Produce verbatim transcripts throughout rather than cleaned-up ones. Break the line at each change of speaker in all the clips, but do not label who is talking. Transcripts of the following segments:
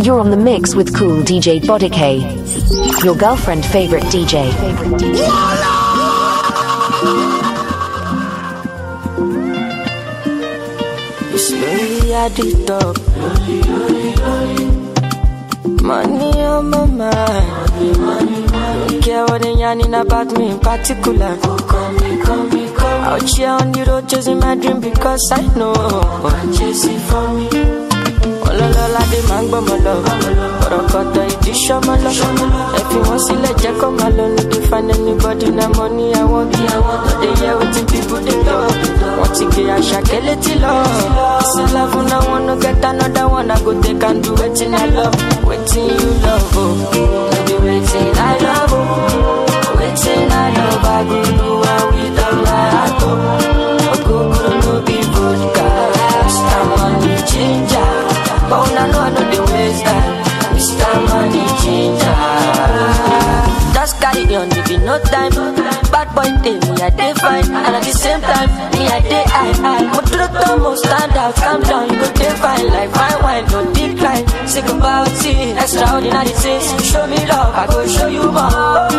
You're on the mix with Cool D J Body K, your girlfriend favorite D J. Favorite D J.
It's slowly at the top. Money on my mind. Don't care what they yarning about me in particular. Call me, call me, call me. Out here on the road chasing my dream because I know one chasing for me. Ololola de mango molo, orokoto iti shomolo. If you want to let you come alone, you can find anybody na money I want. They hear what people they love. Want to get a shakeleti love. It's a love when I wanna get another one. I go take and do waiting I love, waiting you love. Oh, maybe waiting I love. Oh, waiting I love. I go do what we done my heart. Oh, go go no be vodka. Mister Money Changer. But when I know I know the ways that Mister Money Changer. Just carry on, if you no time. Bad boy day, me I day fine. And at the same time, me I day high high. But to the top, stand out, calm down. You go day fine, like fine wine, no decline. Sick about it, extraordinary things. Show me love, I go show you more.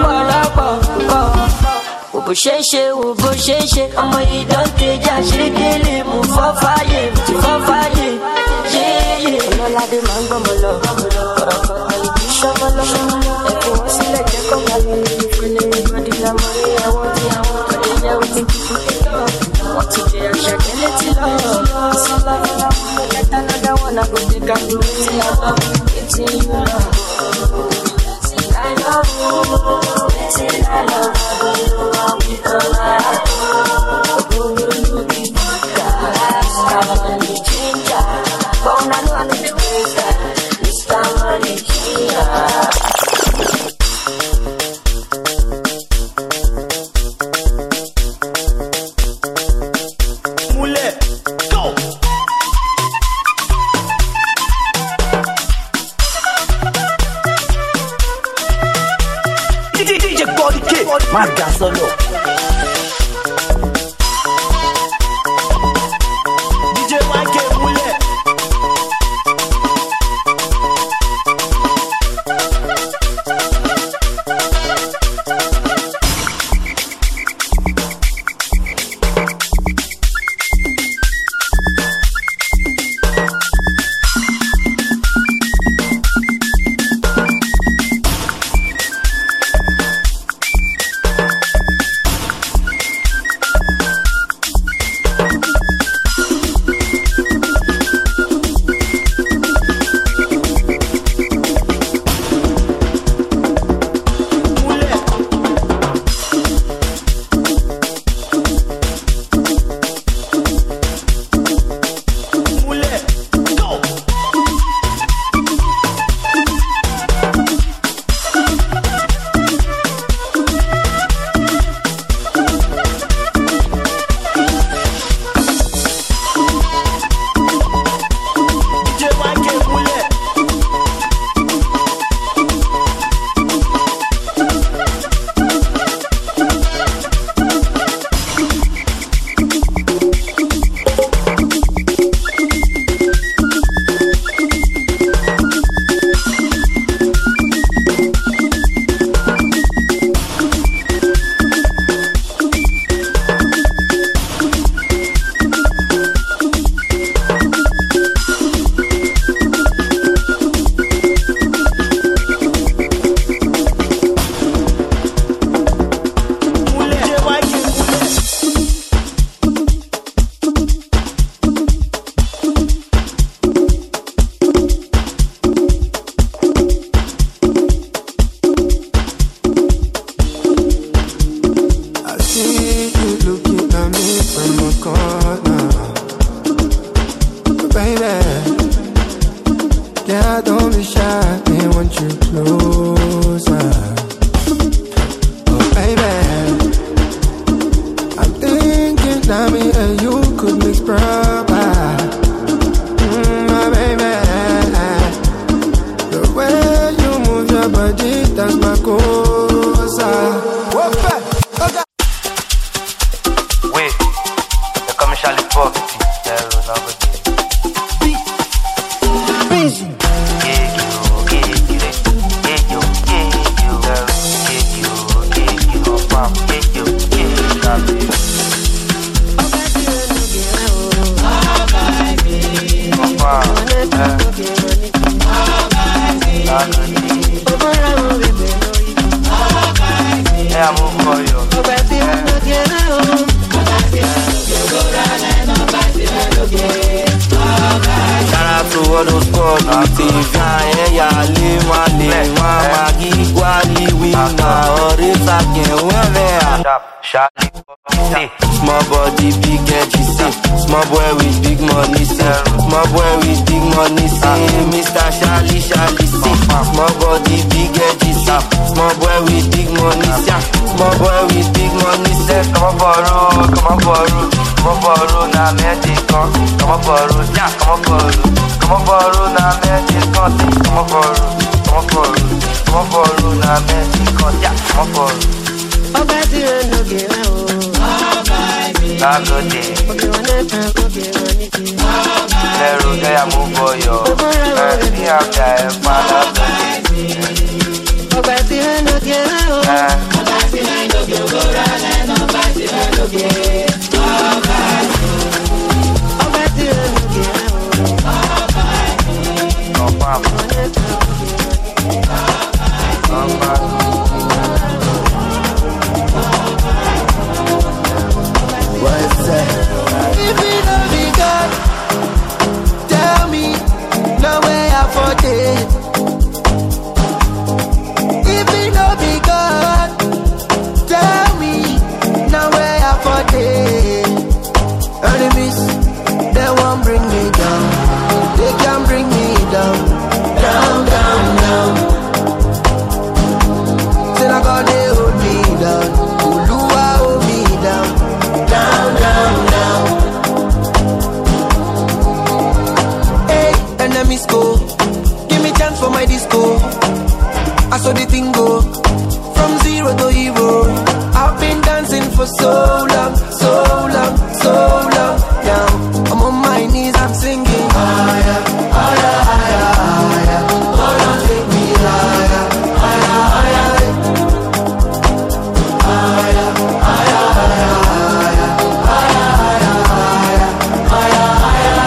Obo sheshe, obo sheshe. Omo you don't take ya, she really move for fire, move for fire. Yeah, yeah. Lola de mango molo, orokoto iti shomolo. If you want to let you come along, you find anybody na money I want, I want. But they never think people think love. Want to get a shakeleti love. So love, love, get another one. I go take and do it till I love, waiting you love. Waiting I love, waiting I love. I go do what we done my heart. Go do the podcast, Mister Money Changer. But when I know I know the ways that Mister Money Changer.
Marca solo. D J Mike Mule.
Busy. Yeah, Yeah, I'm move for you. Shout out to all those squad, Activian, yeah, Lima, Lima, Maggie, Wally, Winna, Orita, small body, big edgy, say. Small boy with big money, say. Small boy with big money, say. Mister Charlie, Charlie, say. Small body, big edgy, say. Small boy with big money, say. Small boy with big money, say. Come on for road, come on for road, come on for road, now magic, come on for road, yeah, come on for road, come on for road, now magic, come on for road, come on for road, come on for road, now magic, yeah, come on for road.
Oh, baby, no get out.
Not good day. Zero day I move for you. Me have that father today.
Oh, baby, no get out. Oh, baby, no get out. Oh, baby, no get out. Oh, baby, no get out. Oh,
papa. Oh, papa.
What's that?
If it don't be God, tell me, no way I for it. If it don't be God, tell me, no way I for it. Enemies, they won't bring me down. They can bring me down, down, down, down. Till I got they hold me down. Oluwa hold me down. Down, down, down. Hey, enemies go. Give me chance for my disco. I saw the thing go from zero to hero. I've been dancing for so long, so long, so long. Now I'm on my knees, I'm singing. Higher, higher, higher, higher. Oh, don't take me higher, higher, higher. Higher, higher, higher.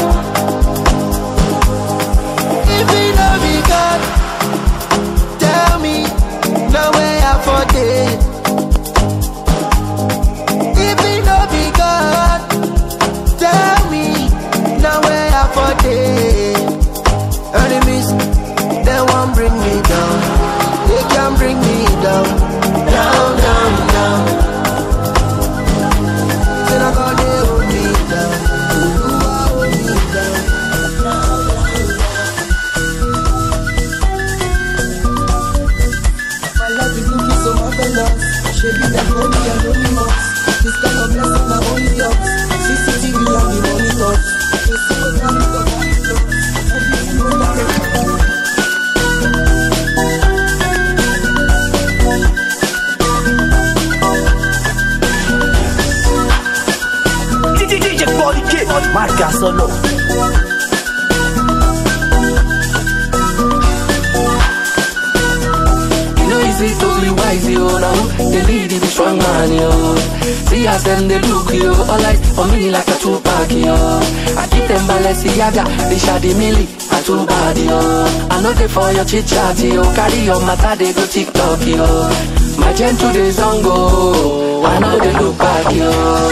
If it don't be God, tell me, no way I for it. If it don't be God, tell me, no way I for it. Enemies, they won't bring me down. They can bring me down, down, down, down. Till I got they hold me down. Oluwa hold me down. My life is looking so marvelous. Shady like money and only months. This kind of blessing na only yours. C C T V and the monitors. They see what I'm talking about. Everything will not
D J Body K, marca solo.
Easy to be wise, yo, now they lead the strong man, yo. See as them they look, yo, all eyes on me like a Tupac, yo. I keep them Balenciaga, they shady milli, a too bad, yo. I know they for your chit chat, yo. Carry your matter, they go TikTok, yo. My gentle days on go, I know they look back, yo.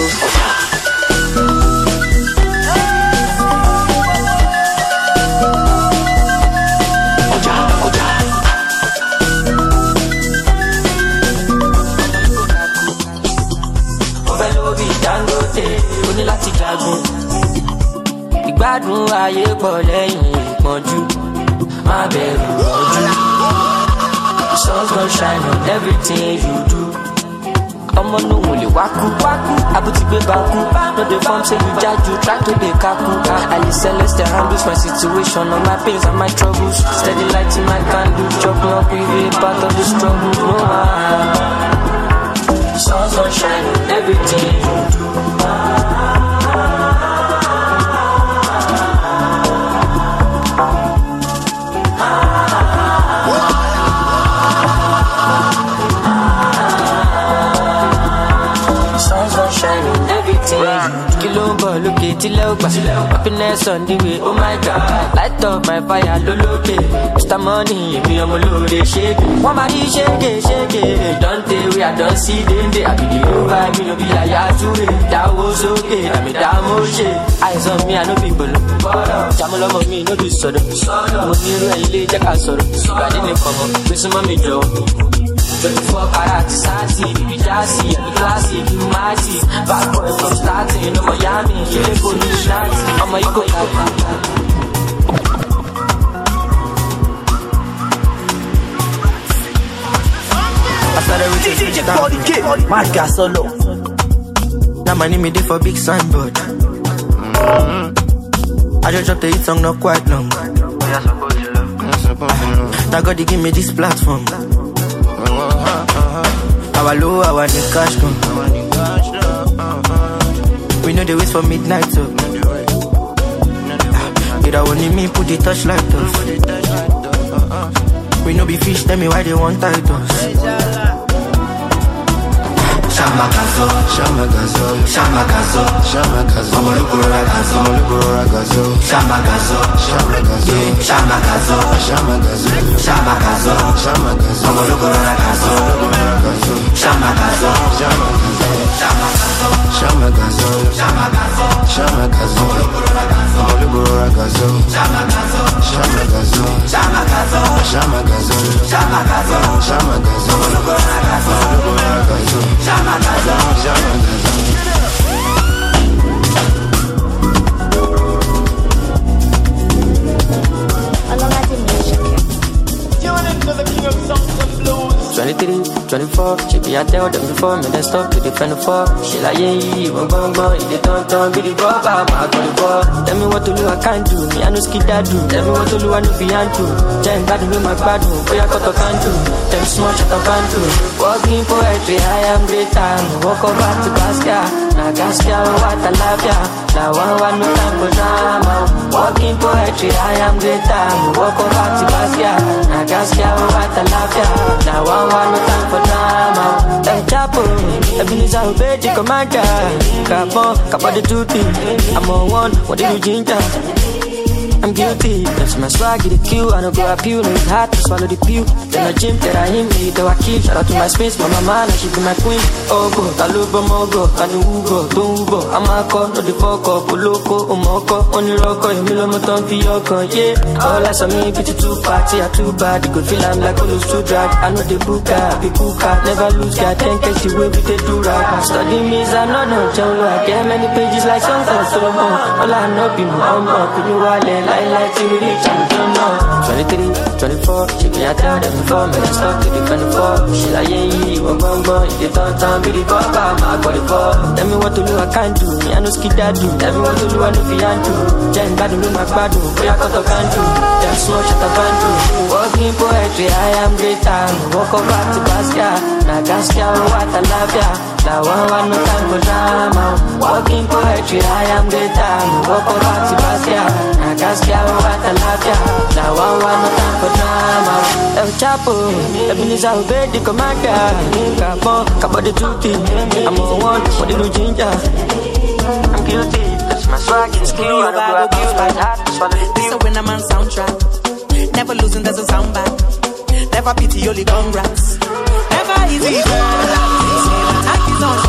Ìgbádùn ayé pọ̀ lẹ́yìn ìpọ́njú, má bẹ̀rù ọjọ́. The sun's gonna shine on everything you do. Ọmọ no wò lè wákú wákú, àbútí gbé bákú. No dey form say you jájú, try to dey kákú. Àlè celeste handles my situation, all my pains and my troubles. Steady light in my candle, chopping up with a part of the struggle. No man, the sun's gonna shine on everything you do. Everything. hear you. Kilombo, look at Tiloba. Happiness on the way, oh my God. Light up my fire, loloke. Mister Money, me I'm a load, shake. One body shake it, shake it. Don't tell we I don't see them. I be the over, me no be a yaturi. That was okay, I mean that motion. Eyes on me, I know people. Jamal of me, no be sort of. Money really, Jack, I saw it. I didn't come up, this is mommy Joe. twenty-four karat sati, baby jazzy, every classy, you mighty. Bad boy from starting, no Miami, you ain't go to Shanty. I'm a ego I started with
D J Body K, Marca Solo.
Now my name is there for big signboard. I just dropped the hit song not quite long. Now God they give me this platform. Our low, our new cash come. We know they wait for midnight so it only me put the touchlight off. We know be fish, tell me why they want titles. Shamagazo, Shamagazo, Shamagazo, Shamagazo, Omoluguragazo, Omoluguragazo, Shamagazo, Shamagazo, Shamagazo, Shamagazo, Shamagazo, Shamagazo, Omoluguragazo, Shamagazo, Shamagazo, Shamagazo, Shamagazo, Shamagazo, Omoluguragazo, Shamagazo, Shamagazo, Shamagazo, Shamagazo, Shamagazo, Shamagazo, Omoluguragazo, Shamagazo, Shamagazo.
twenty-three, twenty-four, check it, I tell them before, me then stop to defend the four. She like, yeah, yeah, one bang bang, if they don't turn, be the ball, I'm out on the ball. Tell me what to do, I can't do, me I know skid that do. Tell me what to do, I know beyond to. Giant bad with my bad one, boy I got a can do. Tell me smart, I can do. Walking poetry, I am great time. Walk over to Gaskia, now Gaskia, what I love ya. Now one, one, no time for drama. Walking poetry, I am great time. Walk over to Gaskia, now Gaskia, what I love ya. Now one, one, no time for drama. Like Chapo, Ebenezer obey the commander. Capon, Capa the duty. I'm on one, what did you ginger? I'm guilty, that's my swag, the kill. I don't go up you, no it's hard to swallow the pew. Then I gym, then I him, me, though I keep. Shout out to my space, my mama, now she be my queen. Oh go, Kaluba Mogo, Kanu Ugo, Dungo. I'm a call, no the fuck up, Uloko, Umoko, Only Rocco, Emilio Moton, Fioko, yeah. All I saw me, pity too party, I too bad. You could feel I'm like Olos too drag. I know the booker, be cooker, never lose, God, ten catch the way we take do rap. Study me, I know, no, John, I get many pages like songs and so on. All I know, be my own, could you wallet? I like to reach, I don't know. twenty-three, twenty-four, she me I tell them before, me I stop to defend the four. She like, yeah, yeah, one bang bang, if they don't turn, be the ball, I'm out for the ball. Tell me what to do, I can't do, me I know skid that do. Tell me what to do, I know beyond do. Giant bad with my bad do, boy I got a can do. Them small shut up and do. Walking poetry, I am great time. Walk over to Gaskia, now Gaskia, what I love ya. Now one, one, no time for drama. Walking poetry, I am great time. Walk over to Gaskia, now Gaskia, what I love ya. Now one, one, no time for drama. El Chapo, Ebenezer obey the commander. Capon, Capa the duty. I'm on one, what did you ginger? I'm guilty, that's my swag, it's clear. I don't go abuse my heart, swallow the pill.
So when I'm on soundtrack, never losing, doesn't sound bad. Never pity, only congrats. Never easy, attack is on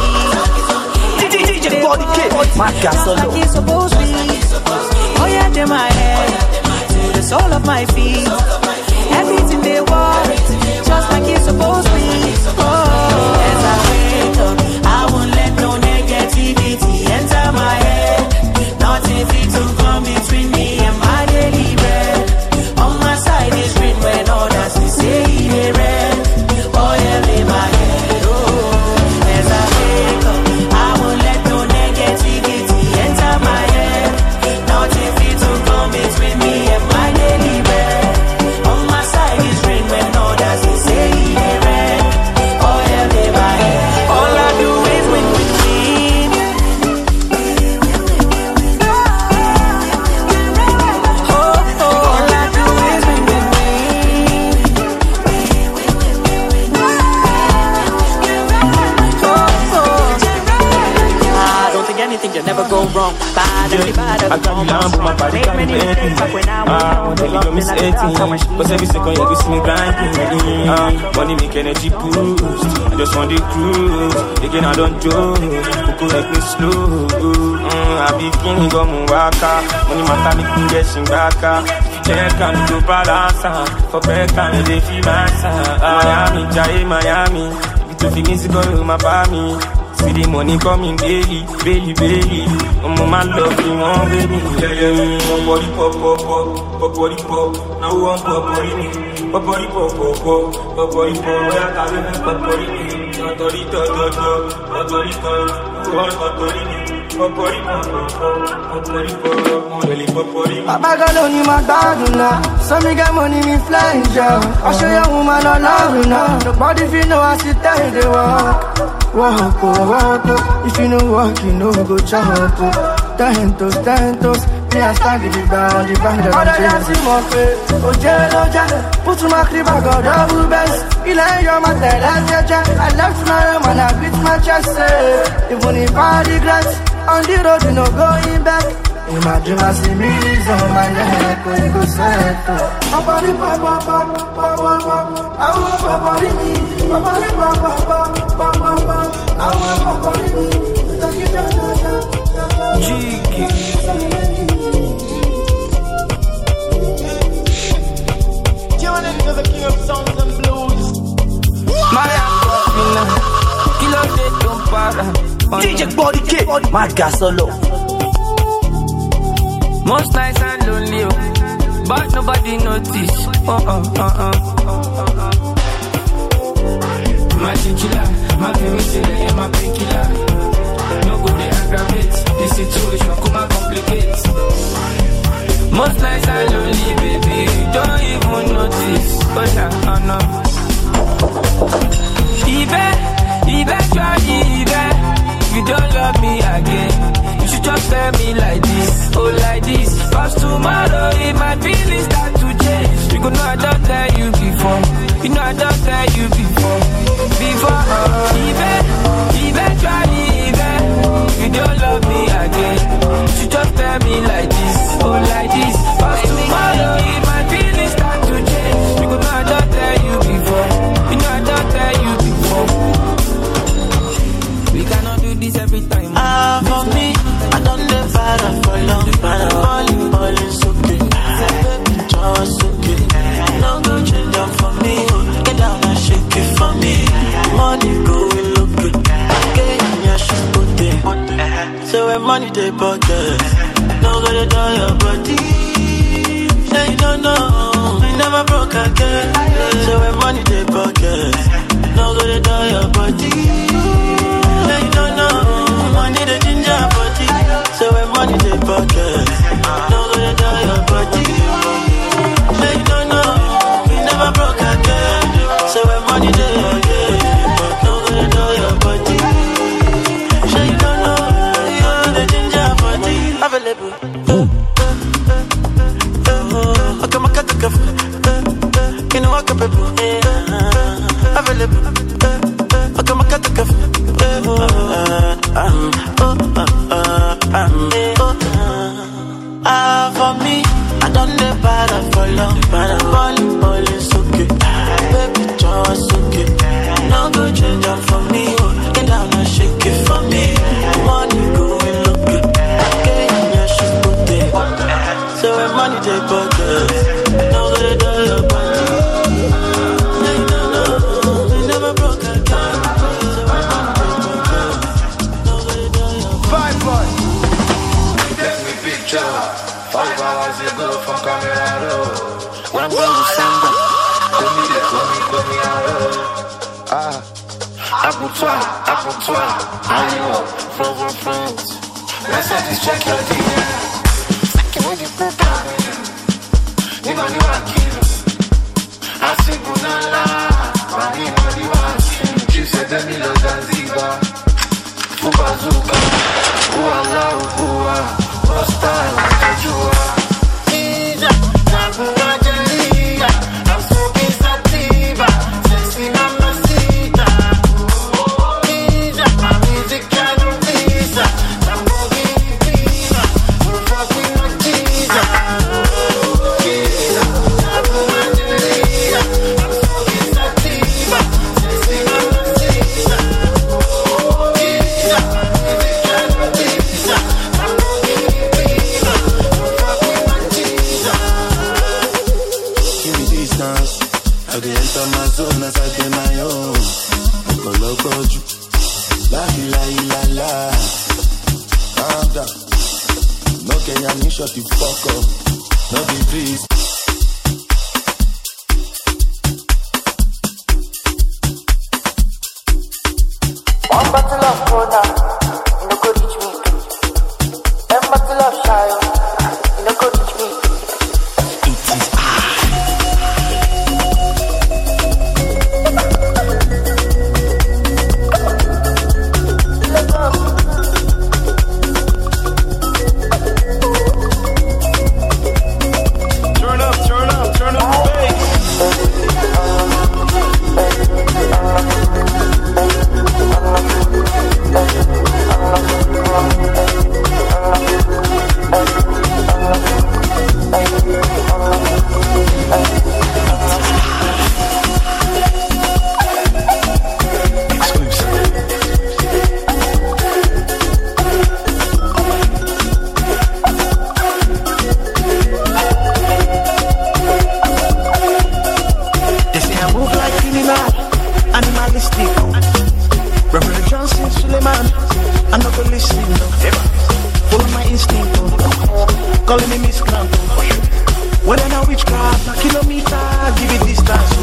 me.
D J Body K, Marca Solo.
Like it's supposed to be. Oh yeah, they're my head to the sole of my feet. Everything they want, just like it's supposed to be. Oh, as I wake up, I won't let no negativity enter my head. Nothing fit to come between me and my daily bread. On my side is green when others they say they red. Oh yeah, in my head. Oh, as I wake up, I won't let no negativity enter my head. Nothing fit to come between me and my daily bread. On my side is green when others they say they red. Oh yeah, in my head. All I do you never go wrong. Bad and the bad
I can't be lamb, my body can't be empty. Ah, they leave me miss eighteen. Cause every second you go see me grinding. Ah, money make energy boost. I just want the cruise. Again I don't joke. Coco make me slow. Mm, I be king, go muwaka. Money matter me can get shingaka. Check and do balance. For break and they feel my son. Miami, Jai, Miami. To feel me, go my baby. See the money coming daily, daily, daily. I'm on my love, you want baby. Yeah, yeah, yeah. Body pop, pop, pop, pop, body pop. Now one pop, body me. Pop, body pop, pop, pop, pop, body pop. Yeah, I can't even pop, body me. Pop, body pop, pop, pop, body pop. Pop, body me. Pop, body pop, pop, pop, body pop. Really pop, body me.
Papa got on you, my dog, now. So me get money, me flying, job. I show you woman, I love you now. Nobody feel know I sit there, they walk. Walk, oh, walk, oh. If you know walk, you know go chop, oh. Tentos, tentos. Me a stand the big down, the band of the dancing more pay. Oh, jello, jello. Put to my crib, I got double best. Il ain't your matter, let's get jet. I left my room and I beat my chest, say. Even if I regret, on the road, you know, going back. In my dream, I see me on my neck, when you go settle. Papa, papa, papa, papa, papa. I want papa, me. Papa, papa, papa, papa. I want papa, me. Jiggy. Tuning to the king of songs and blues.
D J Body K, Marca Solo.
Most nights and lonely, oh, but nobody notice. Oh, oh, oh, oh, oh, oh. My chinchilla, my painkiller, yeah, my painkiller. No good, they aggravate. The situation come and complicate. Most nights are lonely, baby. You don't even notice. But I know. Even, eventually, even. If you don't love me again, you should just tell me like this, oh like this. Cause tomorrow it might really start to change. You go know I don't tell you before. You know I don't tell you before. Before, uh, even, eventually, even. If you don't love me again, you should just tell me like this, oh like this. Cause tomorrow it might really start to change. You go know I don't tell you before. You know I don't tell you before. We cannot do this every time.
Ah, for me, I don't live far for long. Balling, balling, so good. Baby, just okay. No go change up for me. Get down and shake it for me. Money going look good. Okay, yeah, she put it. So when money they pocket, no go to do your body. Say you don't know, we never broke again. So when money they pocket, no go to do your body. They don't know, money the ginger body. So when money they pocket, no gonna do your body. They don't know, we never broke again. So when money they pocket, no gonna do your body. They don't know, you're the ginger body. Available. I come a cut the cuff. You know I can be available. I come a cut the cuff. Ah, for me, I don't live better for long. Balling, balling, so good. Baby, just okay. No go change up for me. Get down and shake it for me. Money going look good. Okay, yeah, she's put it. So when money take pocket, no go to your body. They don't know, we never broke again.
Five hours ago from Camera Road. When I'm going to Samba, call me, call me, call me out. Ah, apple toi, apple toi. I know, friends and friends. Let's have this check your D M. Second when you put down, you know you are killing. I say Bunala, Mami Mami was. You said that me love Zanzibar. Fubazuka, Uala, Uwa. First time I told you Ija, Naguna Jelija, I'm smoking sativa, sexy mamacita. Ija, my music can't visa, I'm moving okay, I need shut the fuck up. No be breeze.
One bottle of Corona, you no go reach me. Ten bottle of Shayo, you no go reach me.
It is I.
Turn up, turn up, turn up the
calling me Miss Cramp. When I know witchcraft, na kilometer, give it distance.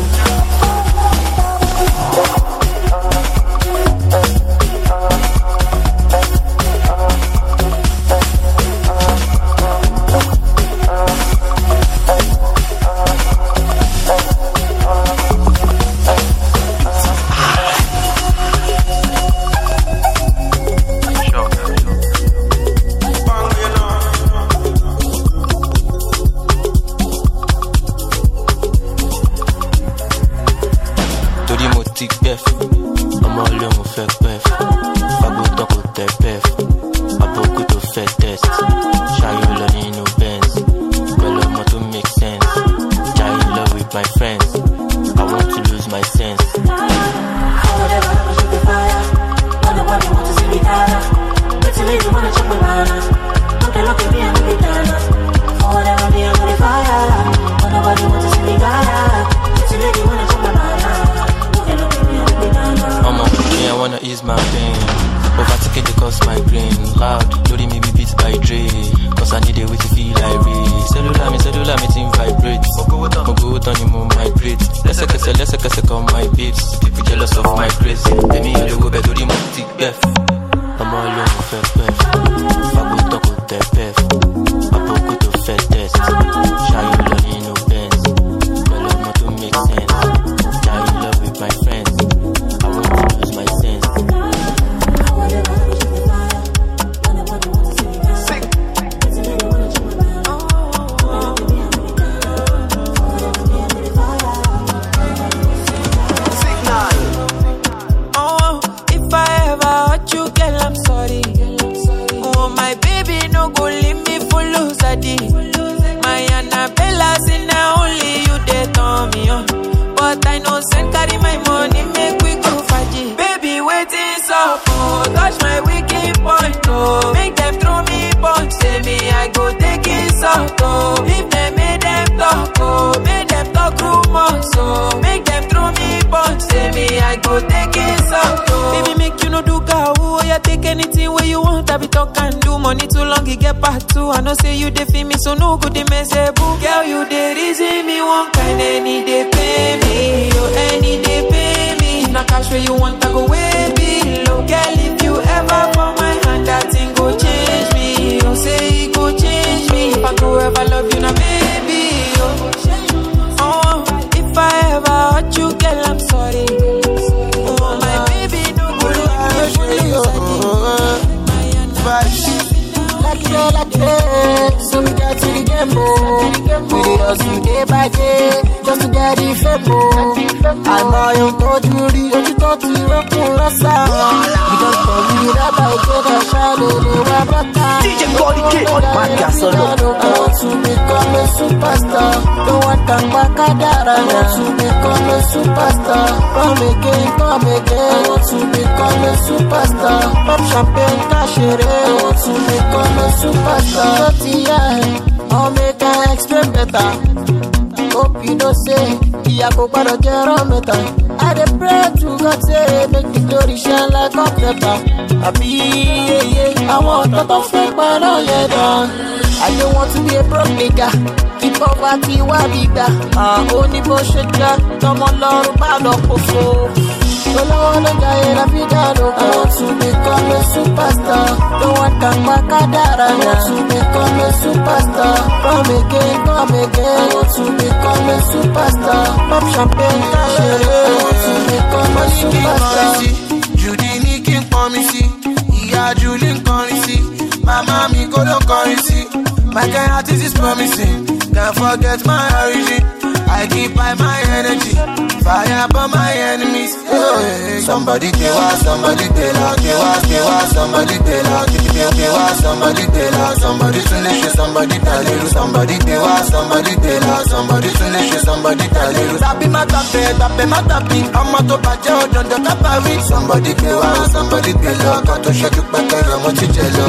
I go para Jerometa. I dey pray to God say make the glory shine like a pepper. I be yeah yeah, I want to talk fake but no yeah done. I don't want to be a broke nigga. Keep poverty wa bigger. Ah, only bullshit ja. Come on, Lord, bad up for. Don't wanna die la vida loca. I want to become a superstar. Don't want that macadara. I want to become a superstar. Come again, come again. I want to become a superstar. Pop champagne, cash. I want to become a superstar.
Judy Nicking Pomisi. Yeah, Julie Currency. Mama mi go don't currency. My kind artist is promising. Can't forget my origin. I keep by my energy. Fire upon my enemies. Hey, somebody pay wa, somebody pay la, pay wa, pay wa, somebody pay la, pay wa, somebody pay la, somebody finish, somebody taliru, somebody pay wa, somebody pay la, somebody finish, somebody taliru. Tapi mata pay, tapi mata pi, amma to baje o don de kapari. Somebody pay wa, somebody pay la, kato shake back and mo ti jelo.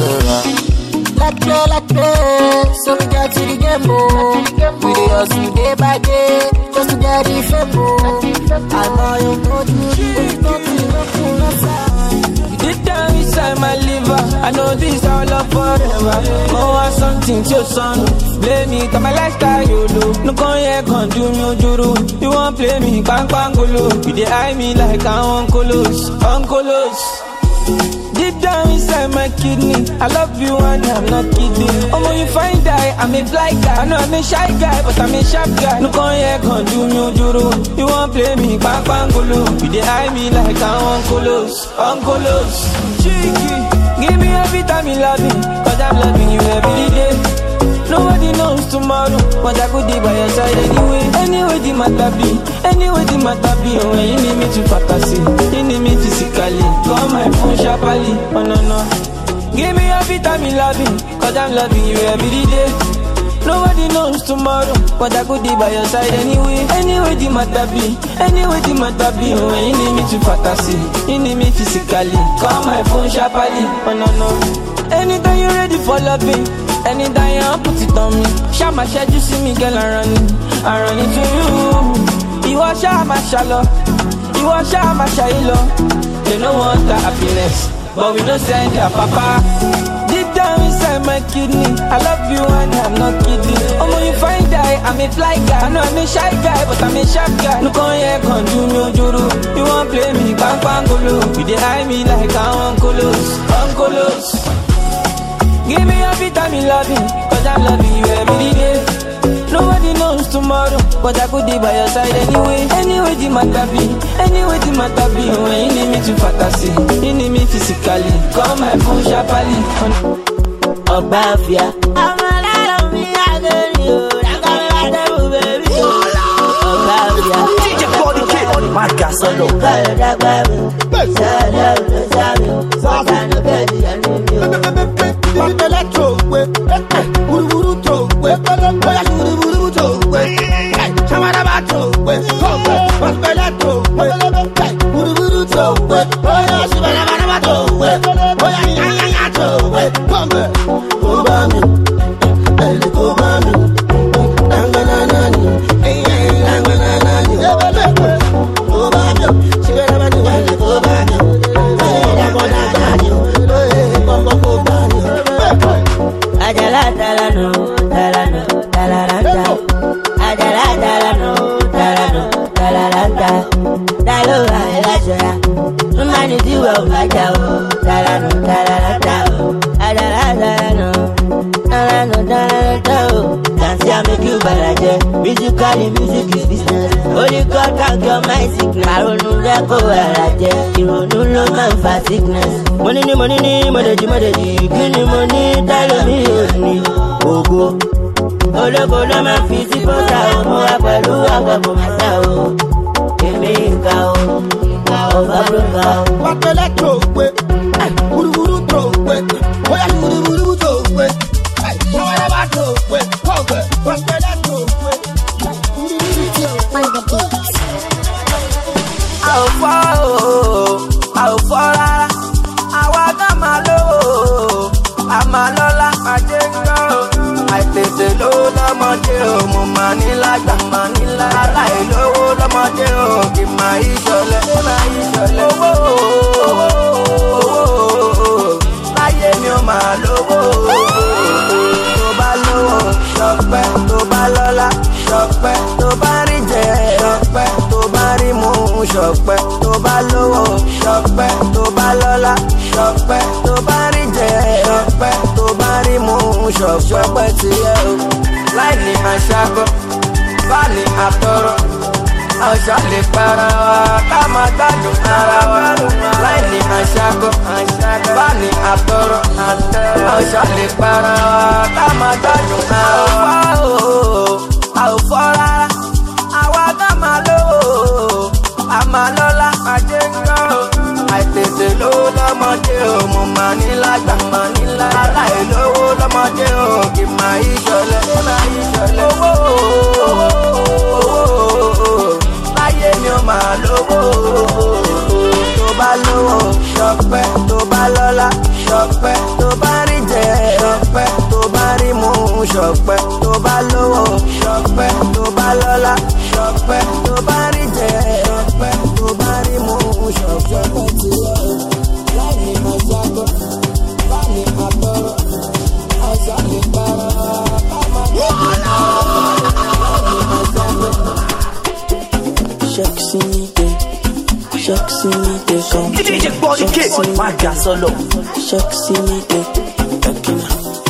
Let's play, let's play, so we get to the game, oh. We dey hustle day by day, just to get the fame, oh. I know you go to this, go to
You did down inside my liver. I know this all up forever. Go want something to your son. Blame me, cause my lifestyle you do. No con yeah, con do no juru. You won't play me, bang bang golo. You dey eye me like I'm uncolos, uncolos. Deep down inside my kidney, I love you and I'm not kidding. Oh, when you find die, I'm a fly guy. I know I'm a shy guy, but I'm a sharp guy. No con yeah, con do me juru. You won't play me, bang bang golo. You dey eye me like I'm uncolos, uncolos. Cheeky, give me every time you love me, cause I'm loving you every day. Nobody knows tomorrow, but I could be by your side anyway. Anyway, the matter be, anyway, the matter be. Oh, when you need me to fantasy, you need me physically. Call my phone sharply, oh no no. Give me every time you love me, cause I'm loving you every day. Nobody knows tomorrow, but I could be by your side anyway. Anyway, the matter be, anyway, the matter be. Oh, when you need me to fantasy, you need me physically. Call my phone sharply, oh no no. Anytime you're ready for loving, anytime you put it on me. Shama shed you see me girl, I run it, I run it to you. You are Shama shallow, you are Shama shallow. They don't want the happiness, but we don't send their papa. Deep down inside my kidney, I love you and I'm not kidding. Oh, when you find die, I'm a fly guy. I know I'm a shy guy, but I'm a sharp guy. No con yeah, con do me juru. You won't play me, bang bang golo. You dey eye me like I'm uncolos, uncolos. Give me every time you love me, cause I'm loving you every day. Nobody knows tomorrow, but I could be by your side anyway. Anyway, the matter be, anyway, the matter be. When you need me to fantasy, you need me physically. Call my phone sharply.
Obafia. I'm a lot of me, I get you. I got a lot of baby. Obafia. D J Body K on my castle. Electro, we, Uru Uru to, we, Uru Uru to, we, Chamara to, we, Electro, we, Uru Uru to, we, Oya Shibana to, we, Oya Yaya to, we, come, Obami, El Obami, Langanani, eh, Langanani, Obami, Shibana to, Obami, Langanani, Obami. Ajala talano, talano, talaranta. Ajala talano, talano, talaranta. Dalo ajala, mani diwa majao. Talano, talaranta. Ajala talano, talano, talaranta. Dance ya make you balaje. Musically, music is business. Only God can cure my sickness. Aronu reko alaje. Ironu lo man for sickness. Money ni money ni money ni money ni. Kini money talo mi oni. Ogo. Ologo lo ma fi si pota o. Mo wa pẹ̀lú agbo masa o. Emi nka o. Nka o fabro nka o. Wapele to we. Uru uru to we. Oya uru uru to we. Oya ba to we. Ogo. Wapele to we. I'll fall, I'll fall. I want a malo, I'm a lola, I take no. I take the lola,
lọ́mọdé o, mo máa ní lágbà, máa ní lágbà. Aláìlówó lọ́mọdé o, kì máa yí ṣọlẹ̀, máa yí ṣọlẹ̀. Owó láyé mi ò máa lówó. Tó bá lówó, ṣọpẹ́, tó bá lọ́lá, ṣọpẹ́, tó bá rí jẹ, ṣọpẹ́, tó bá rí mu, ṣọpẹ́, tó bá lówó, ṣọpẹ́, tó bá lọ́lá, ṣọpẹ́, tó bá rí jẹ, ṣọpẹ́, tó bá rí mu, ṣọpẹ́ ti yẹ o. Láì ní aṣáko, bá ní àtọrọ, ọ̀ṣà lè para wa, ká máa gbádùn ara wa. Láì ní aṣáko, bá ní àtọrọ, ọ̀ṣà lè para wa, ká máa gbádùn ara wa. A ò fọ́ rárá, àwa gan máa lówó, a máa lọ́lá, ajé ń gbọ́. Àìtètè lówó lọ́mọdé o, mo máa ní lágbà, máa ní lágbà. Aláìlówó lọ́mọdé o, kì máa yí ṣọlẹ̀, máa yí ṣọlẹ̀. Owó láyé mi ò máa lówó. Tó bá lówó, ṣọpẹ́, tó bá lọ́lá, ṣọpẹ́, tó bá rí jẹ, ṣọpẹ́, tó bá rí mu, ṣọpẹ́, tó bá lówó, ṣọpẹ́, tó bá lọ́lá, ṣọpẹ́, tó bá rí jẹ, ṣọpẹ́, tó bá rí mu, ṣọpẹ́ ti yẹ o. Láì ní máa ṣàkó, bá ní àtọrọ, ọ̀ṣà lè para, ká máa gbé ọ̀la. Láì ní máa ṣàkó.
Sexy me day, sexy me day, come.
D J Body K, Maga Solo.
Sexy me day, Ekina.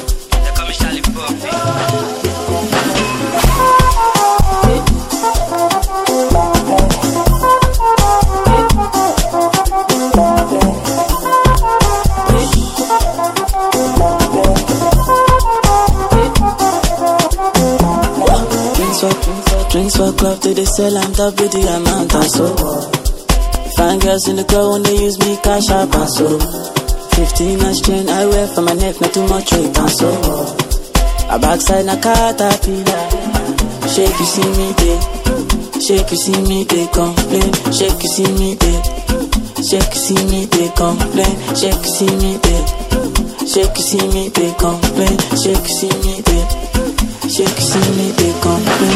Drinks for club till they sell and top with the amount and so. Fine girls in the club when they use me cash up and so. Fifteen inch chain I wear for my neck, not too much weight and so. A backside na caterpillar. Shake you see me day, shake you see me day complain. Shake you see me day, shake you see me day complain. Shake you see me day, shake you see me day complain. Shake you see me day, shake you see me day complain.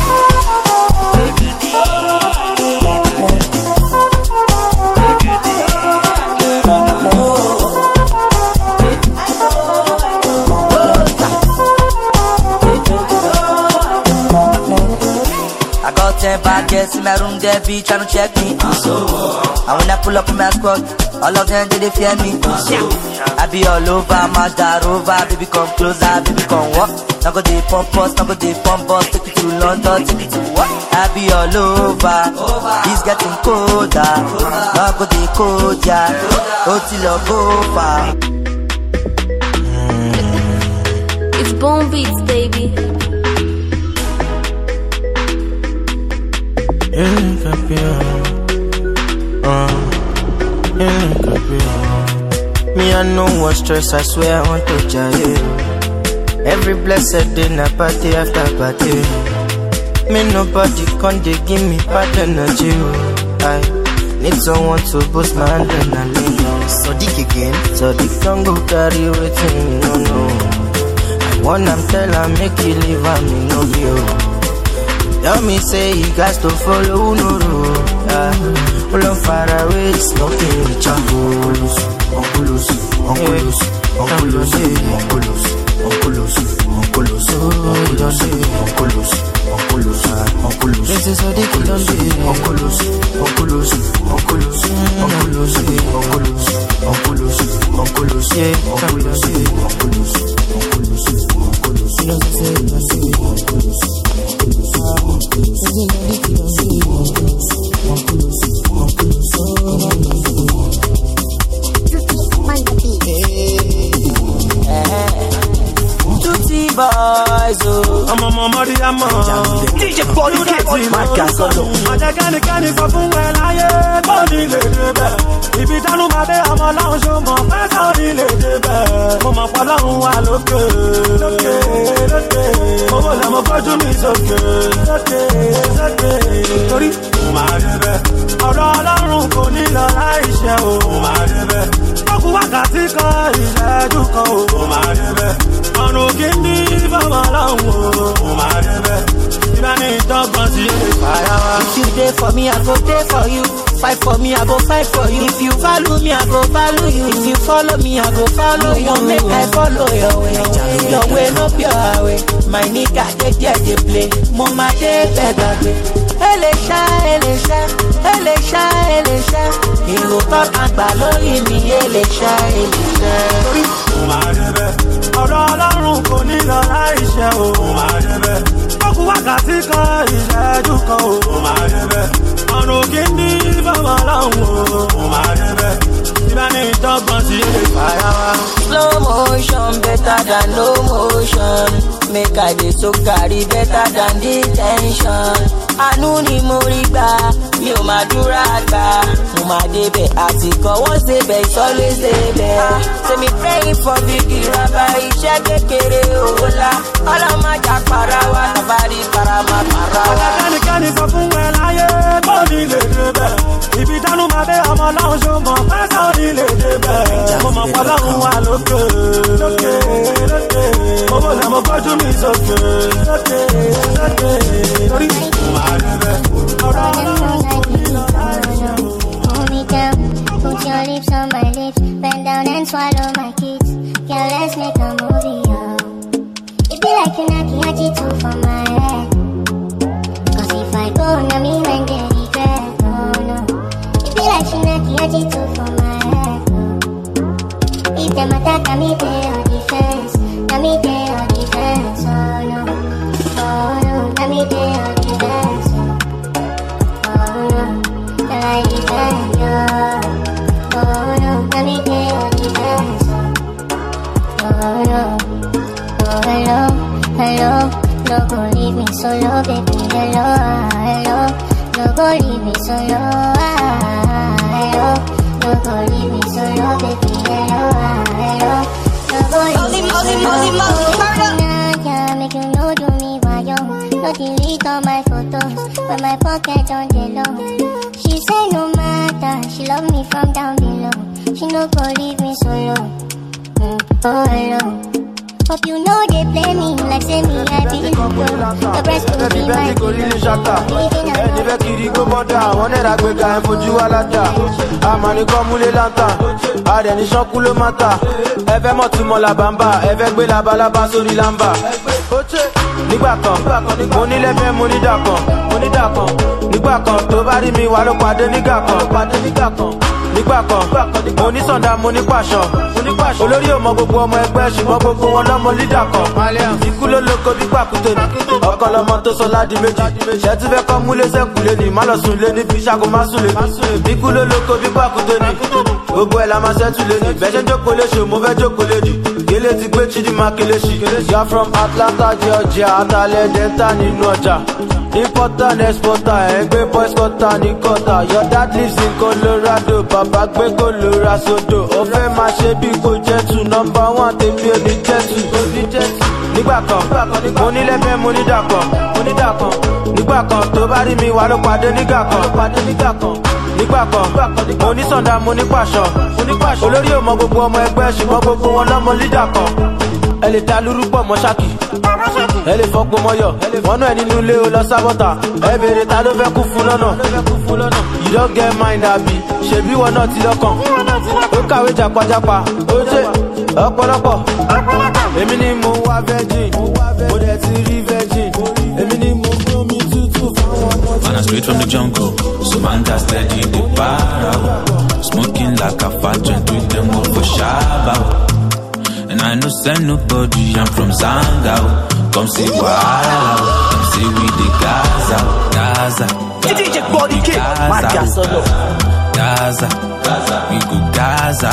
I got ten bad girls in my room, they be trying to check me. So, and when I pull up in my squad, all of them they, they fear me. So, I be all over, Mazda Rover, baby come closer, baby come walk. Now go they pump us, now go they pump us, take it to London, take it to what? I be all over, it's getting colder. Now go they cold, yeah, oh till I go far.
It's Bone Beats, baby.
Me I know what stress, I swear I want to try. Every blessed day na party after party. Me nobody can they give me bad energy. I need someone to boost my adrenaline. Sodiq again, Sodiq don't go carry with me, no no. I wanna tell her make you leave her, me no you. Tell me say you got to follow no rule. Yeah. All far away, smoking with chambulus, onculus, onculus, onculus, onculus, onculus, onculus, onculus, onculus, onculus. This is how they kill on the onculus, onculus, onculus, onculus, onculus, onculus, onculus, yeah, onculus, onculus, onculus, onculus. You know say, you say, onculus.
Tutti boys, oh,
I'm a mama, I'm a
D J Body K, Maga Solo.
Maja gani gani fafun welaye, body le debe. Ibi tanu made ama lanjo mo pesa ni le debe. Mo ma pa lahun wa loke, loke, loke. Mo bo la mo fojú mi sókè, sókè, sókè. Torí mo ma debe. Ọ̀rọ̀ Ọlọ́run kò ní lọ láì ṣe o. Mo ma debe. Oku wákàtí kan ìṣẹ́jú kan o. Mo ma debe. Ọ̀run kì í ní bàbá láwọn o. Mo dog on the fire.
If you there for me, I go there for you. Fight for me, I go fight for you. If you follow me, I go follow you. If you follow me, I go follow you. Make I follow your way. Your way, no your way. My nigga, they get they play. Mama, they better be. Elisha, Elisha, Elisha, Elisha. He will talk and follow me. Elisha, Elisha.
Ọ̀rọ̀ Ọlọ́run kò ní lọ láìṣẹ́ o. Ó kú wákàtí kan ìṣẹ́jú kan o. Ọ̀rọ̀ òkè ní bàbá Ọlọ́run o. Ìbá ní ìtọ́gbọ̀n sí ilé fàyà wa.
Slow motion better than no motion. Make I dey so carry better than detention. Àánú ni mo rí gbà, mi ò máa dúrà gbà. Mo máa débẹ̀ àsìkò wọ́n débẹ̀ it's always débẹ̀. Ṣé mi praying for big ìrọ̀bà iṣẹ́ kékeré owó ńlá. Ọlọ́mọjà para wa tàbárí karama para wa.
Ọ̀làkẹ́nikẹ́ni sọ fún ẹ láyé bó ní lè débẹ̀. Ibi dánú máa dé ọmọ ọlọ́run ṣó mọ̀ pẹ́sẹ̀ ò ní lè débẹ̀. Mo mọ̀ pọ̀ lọ́run wà lókè lókè lókè. Mo bò lẹ́ mo gbójú mi sókè lókè lókè. Torí mo máa débẹ̀. Ọ̀rọ̀ ọlọ́run kò ní lọ láìṣẹ́ o.
Hold me down, put your lips on my lips. Bend down and swallow my kiss. Girl, let's make a movie, yo. It be like you're knocking your G two for my head. Cause if I go, now me when they regret, oh no. It be like you're knocking your G two for my head, oh. If them attack, now me they on defense. Now me they on defense, oh no. Oh no, now me they on defense, oh. Oh no, till I defend you. Oh no, now me they on defense, oh. Oh no. Oh hello, hello. No go leave me solo, baby. Hello, hello. No go leave me solo. Hello. No go leave me solo, baby. Hello, hello. No go leave me solo. Yeah, make you know do me why yo. No delete all my photos, but my pocket on the low. She say no matter, she love me from down below. She no go leave me solo. Mm. Oh hello. Hope you know they play me like say me I be the breast will be my
ẹni fẹ́ kiri kó bọ́dà àwọn náírà gbéga ẹ̀ fojú wa lájà àmàlí kọ́ múlé láńtà àdẹ̀ni ṣánkú ló má tà ẹ fẹ́ mọ̀ túmọ̀ làbàmbà ẹ fẹ́ gbé labalábá sórí lámbà. nígbà kan mo nílẹ̀ fẹ́ mo nídà kan mo nídà kan nígbà kan tó bá rí mi wà ló pàdé nígbà kan pàdé nígbà kan nígbà kan mo ní sọ̀dá mo ní pàṣọ olórí ò mọ gbogbo ọmọ ẹgbẹ́ ṣùgbọ́n gbogbo wọn lọ́mọ lídà kan ikú ló lóko bí pàkúté ni ọkọ lọmọ tó sọ ládi méjì ṣẹ́tí fẹ́ kọ́ múlé sẹ́kù lé ní má lọ sùn lé ní fi ṣàkó má sùn lé ikú ló lóko bí pàkúté ni gbogbo ẹ̀ la máa ṣẹ́tù lé ní bẹ́ẹ̀ ṣe jókòó léṣe mo fẹ́ jókòó léjì gélé ti gbé chidi máa kélé ṣì yà from Atlanta Georgia àtàlẹ̀ delta nínú ọjà importer and exporter ẹgbẹ́ boys quarter ní quarter your dad lives in Colorado bàbá gbé Colorado ó fẹ́ máa ṣe bí kò jẹ́ tù number one tèmi ò ní jẹ́ tù nígbà kan mo nílẹ̀ fẹ́ mo ní dàkan mo ní dàkan nígbà kan tó bá rí mi wà ló pàdé nígbà kan pàdé nígbà kan nígbà kan mo ní sọ̀dá mo ní pàṣọ olórí ò mọ gbogbo ọmọ ẹgbẹ́ ṣùgbọ́n gbogbo wọn lọ́mọ lídà kan ẹ lè ta lúrúpọ̀ mọ́ ṣáàkì ẹ lè fọ́pọ̀ mọ́yọ̀ wọ́n náà nínú ilé o lọ sábọ́tà ẹ bèrè ta ló fẹ́ kú fún lọ́nà you don't get mind àbí ṣebí wọn náà ti lọ́kàn ó kàwé jàpájàpá ó jẹ́ ọ̀pọ̀lọpọ̀ èmi ni mo wá virgin mo dẹ̀ ti rí virgin èmi ni mo gbọ́ mi tútù fáwọn ọmọ tí.
Man, I'm straight from the jungle, so man got steady the para. Smoking like a fat joint with them up for Shabba. And I no send nobody, I'm from Zangao. Come see Wahala, come see we the Gaza, Gaza.
D J Body K, Marca Solo.
Gaza, we go Gaza.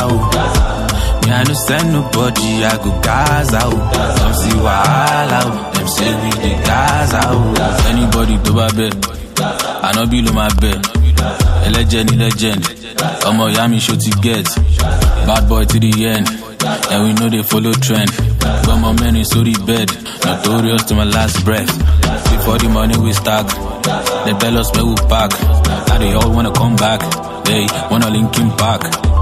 Me I no send nobody, I go Gaza. Come see Wahala, them say we the Gaza. Anybody do my bed, I no below my bed. A legend, a legend. Come on, Yami show to get. Bad boy to the end. And we know they follow trend. But my men is so the bed. Notorious to my last breath. Before the money we stack, they tell us where we pack. Now they all wanna come back. They wanna link in back.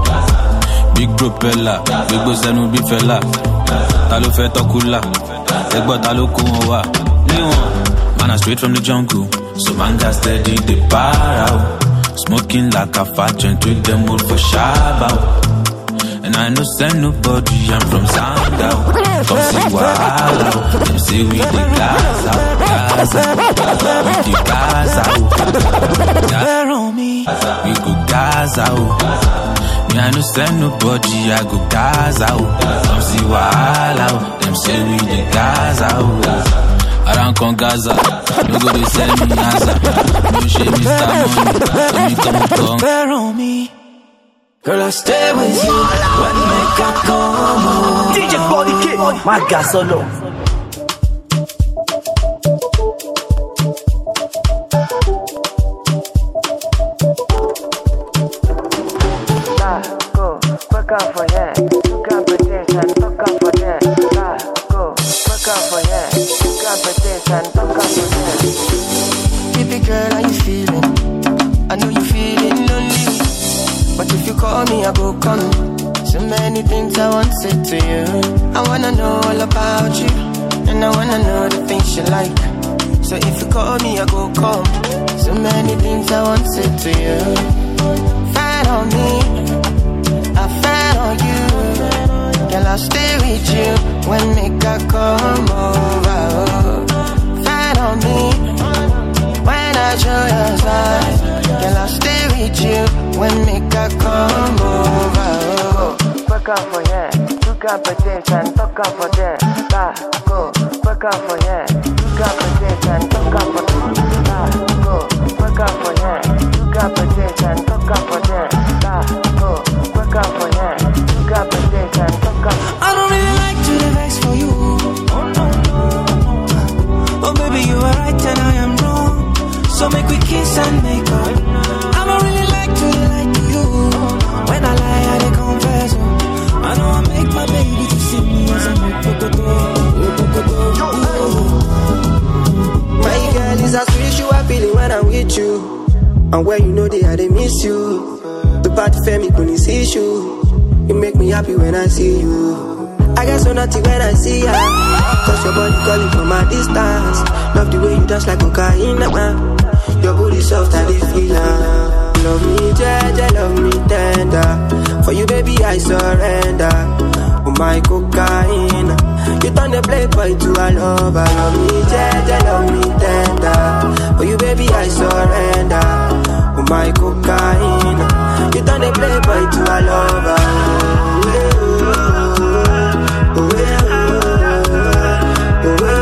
Big propeller, big boss and we be fella. Talo fe tokula, egba talo kuwa. Man, straight from the jungle, so man got steady the bar out. Smoking like a fat joint with them all for shabba. And I know send nobody, I'm from Sandown. Come see Wahala, them say we the Gaza, Gaza, we the Gaza. Gaza on me, we go Gaza. Me I know send nobody, I go Gaza. Come see Wahala, them say we the Gaza. I don't come Gaza, no go they send me Gaza. No shame Mister Money, come me come come. On me.
Girl, I stay with you when make I come home. D J Body King, my guy solo.
Go, work out for yeah. You got potential, fuck out for yeah. Go, work out for yeah. You got potential, fuck out for yeah. Baby girl, how you feeling? I know you feeling lonely. But if you call me, I go come. So many things I want to say to you. I wanna know all about you, and I wanna know the things you like. So if you call me, I go come. So many things I want to say to you. Fat on me, I fat on you. Girl, I'll stay with you when make I come over. Fat on me, when I show your side. Girl, I'll stay with you when make I come over. Go, fuck up for yeah. You got potential, fuck up for that. Go, fuck up for yeah. You got potential, fuck up for that. Go, fuck up for yeah. You got potential, fuck up for that. Go, fuck up for yeah. You got potential, fuck up.
I don't really like to the vex for you. Oh baby, you are right and I am wrong. So make we kiss and make up. I don't really like to lie to you. When I lie, I dey confess. I know I make my baby to see me as a
my girl is a sweet you are feeling when I'm with you. And when you know they I they miss you. The party fair me couldn't see you. You make me happy when I see you. I get so naughty when I see ya. Cause your body calling from a distance. Love the way you dance like cocaine, man. Your booty soft and they feel her. Love me, Jaja, love me tender. For you, baby, I surrender. Oh, my cocaine. You turn the playboy to a lover. Love me, Jaja, love me tender. For you, baby, I surrender. Oh, my cocaine. You turn the playboy to a lover. Oh, oh, oh, oh, oh,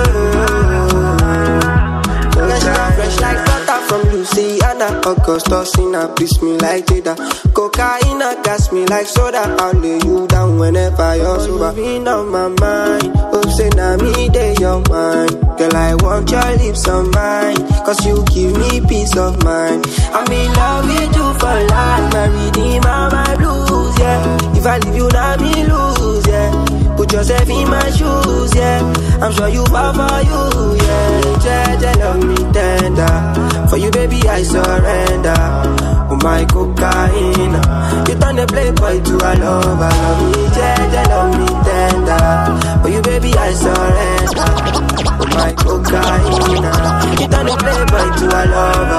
oh, oh. Fresh like butter from Louisiana. Augustus in a please me like Jada. Cocaine gas me like soda. I'll lay you down whenever you're sober. Been on my mind. Oh, say na me they your mind. Girl, I want your lips on mine. Cause you give me peace of mind. I'm in love with you for life. My redeemer, my blues, yeah. If I leave you, now me lose, yeah. Put yourself in my shoes, yeah. I'm sure you fall for you, yeah. Jaja, love me tender. For you, baby, I surrender. Oh, my cocaine. You turn the playboy to a lover. Love me, Jaja, love me tender. For you, baby, I surrender. Oh, my cocaine. You turn the playboy to a lover.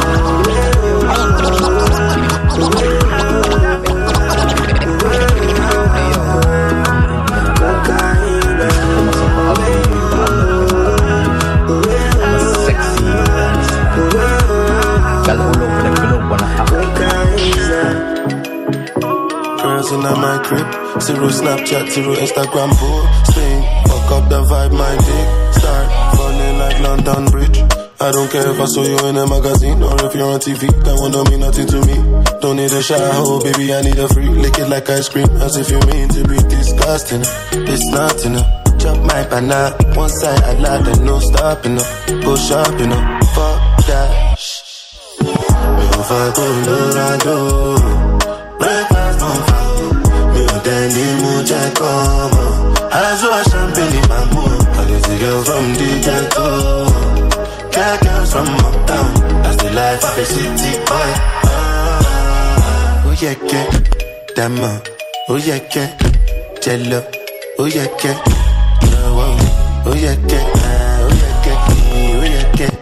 Girls in my crib, zero Snapchat, zero Instagram posting. Fuck up the vibe, my dick start falling like London Bridge. I don't care if I saw you in a magazine or if you're on T V, that one don't mean nothing to me. Don't need a shower, baby, I need a free. Lick it like ice cream, as if you mean to be disgusting. It's not enough. Chop my banana, one side I lie, then no stopping up. Go shopping up, fuck that. If I go Colorado, breakfast on fire. Me and Danny Muja come on. As well as champagne in my mood. I get the girl from the ghetto. Got girls from uptown. That's the life of a city boy. Ah, oh yeah, yeah, Dama. Oh yeah, yeah, Jello. Oh yeah, yeah, oh yeah, yeah, oh yeah, yeah, oh yeah, yeah.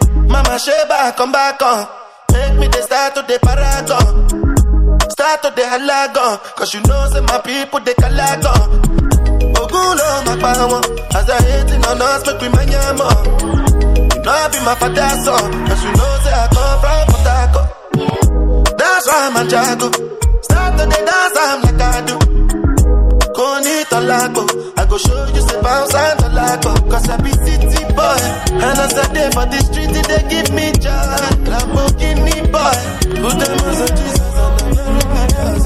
back, come back on. Make me the start to the paragon. Start to the halagon. Cause you know say my people they calagon. Ogulo my power. As I hating on us, make we manyamo. You know I be my father's son. Cause you know say I come from Potako. That's why I'm a jago. Start to the dance, I'm like I do. Koni Tolago, I go show you say bounce and Tolago. Cause I be city boy, and as I day for the street, they give me joy. Lamborghini boy, put them as a Jesus and America.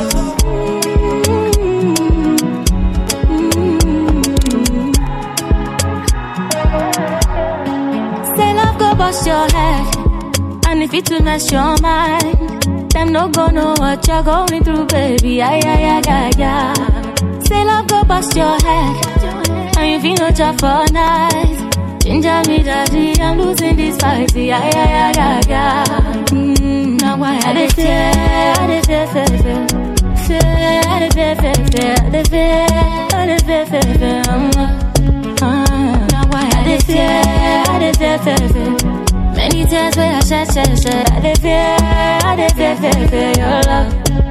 Say love go bust your head, and if it will mess your mind, them no go know what you're going through, baby. Ay, ay, ay, ay, ay. Say love go bust your head, and you feel no job for night. Ginger me, daddy, I'm losing this fight. Ay, ay, ay, ay, ay. Mm, now why I dey fear, I dey fear, fear, fear. Fear, I dey fear, fear, fear. I dey fear, I dey fear, fear, fear. Now why I dey fear, I dey fear, fear, fear. Many times where I shed, shed, shed. I dey fear, I dey fear, fear, fear your love.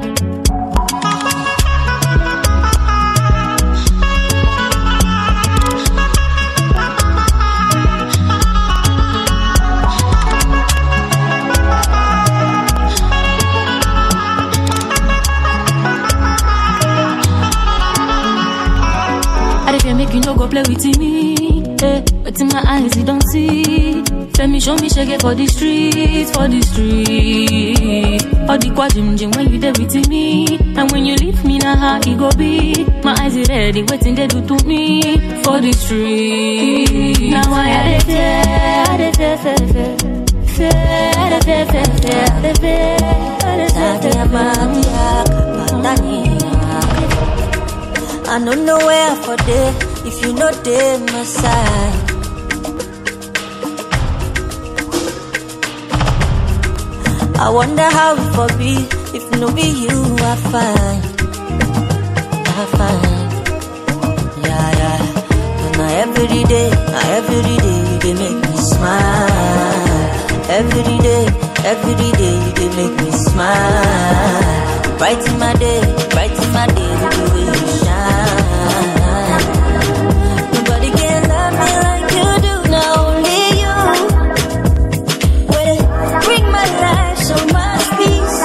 Make you no go play with me, eh? But in my eyes you don't see. Let me show me shake it for the streets, for the streets. All the quadrim jim when you there with me, and when you leave me now how it go be. My eyes is ready, waiting they do to me for the streets. Now I had it fear, I had fear, fear, fear, fear, I had fear, fear, fear, I had fear, I had fear. I don't know where for day if you know they my side. I wonder how it for be if no be you I find, I find. Yeah, yeah. But now every day, now every day you they make me smile. Every day, every day you they make me smile. Bright in my day, bright in my day with the way you shine. Nobody can love me like you do, now only you. Will bring my life so much peace.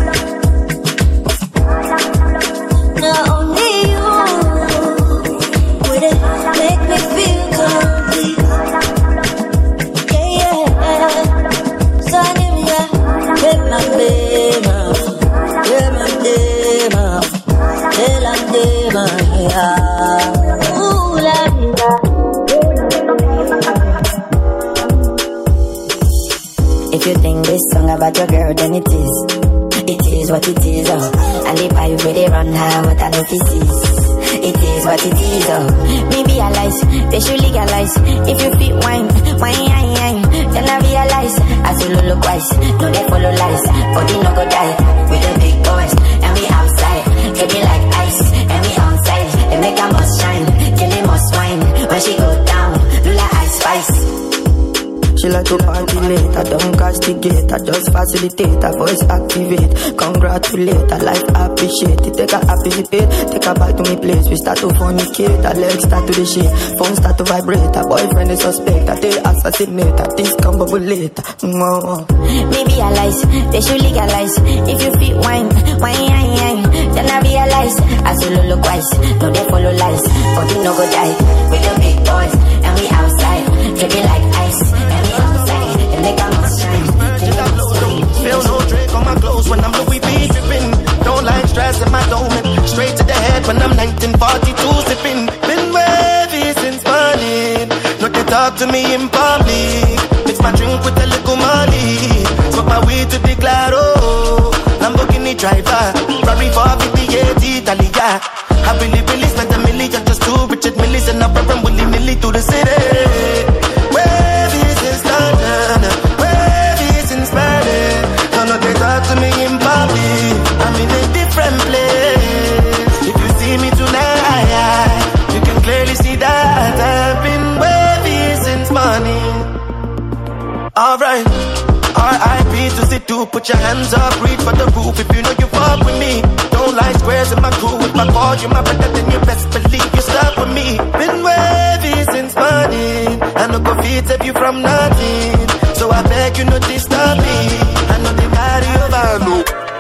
Now only you. Will it make me feel complete? Yeah, yeah. So give me a, take my baby. Yeah, my dema, yeah, la dema, yeah. Ooh, la vida. If you think this song about your girl, then it is. It is what it is, oh. And the pipe where they run high, what I know this is. It is what it is, oh. Me realize, they should legalize. If you fit wine, wine, wine, wine. Then I realize, I still look wise. No, they follow lies, but they no go die. With the big boys, and we outside. Get me like ice, and we outside. They make a must shine, kill me must wine. When she go down, Lula ice spice. She like to party late, I don't castigate, I just facilitate, her voice activate. Congratulate, her life appreciate it. Take her happy pay, take her back to me place. We start to fornicate, her legs start to the shake. Phone start to vibrate, her boyfriend is suspect. I tell assassinate, her this come bubble later. Mm-hmm. Me realize, they should legalize. If you fit wine, wine, wine, wine. Then I realize, I still look wise. No, they follow lies, but you no go die. With the big boys, and we outside. Drink it like ice, and we outside. And they got must shine.
Feel no drink on my clothes when I'm Louis V dripping. Don't like stress in my dome. Straight to the head when I'm nineteen forty-two sipping. Been wavy since morning. No, they talk to me in public. Mix my drink with a little money. Smoke my weed to the claro. Lamborghini driver. Ferrari four fifty-eight Italia. I really, really spent a million just to Richard Millis and I run willy-nilly through the city. Wavy since London. Wavy since Berlin. Don't know they talk to me in public. I'm in a different place. If you see me tonight, you can clearly see that I've been wavy since morning. Alright,
do, put your hands up, reach for the roof if you know you fuck with me. Don't like squares in my crew, if I call you my brother, then you best believe you're stuck with me. Been wavy since morning, I no go feed save you from nothing. So I beg you not disturb me, I know they carry over, no.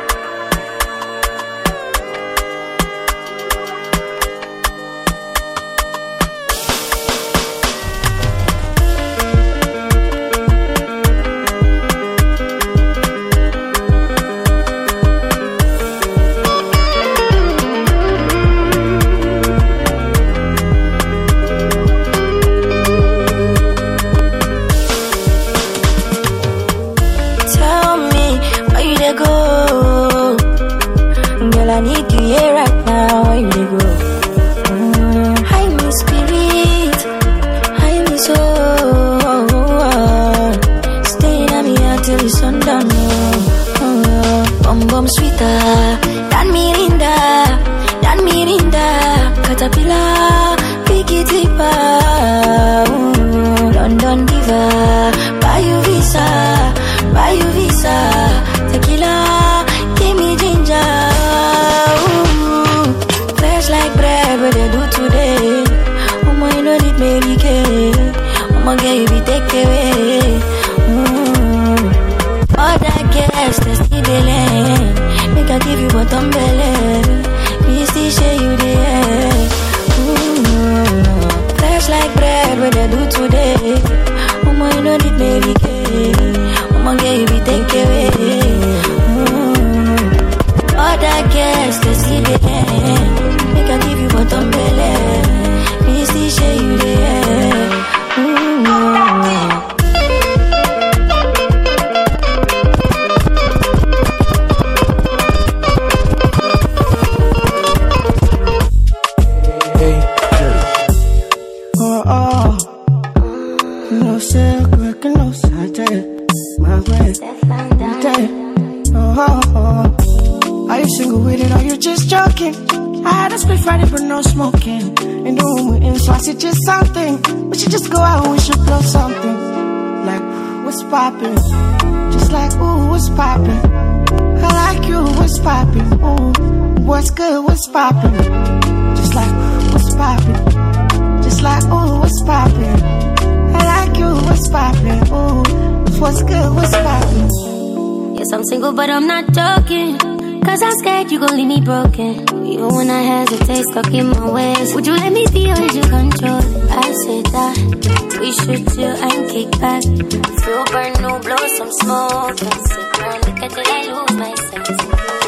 But I'm not joking, cause I'm scared you gon' leave me broken. Even when I hesitate, stuck in my ways. Would you let me be or would you control it? I said that we should chill and kick back. Feel burn, no blow some smoke and sit around, look at till I lose my sense.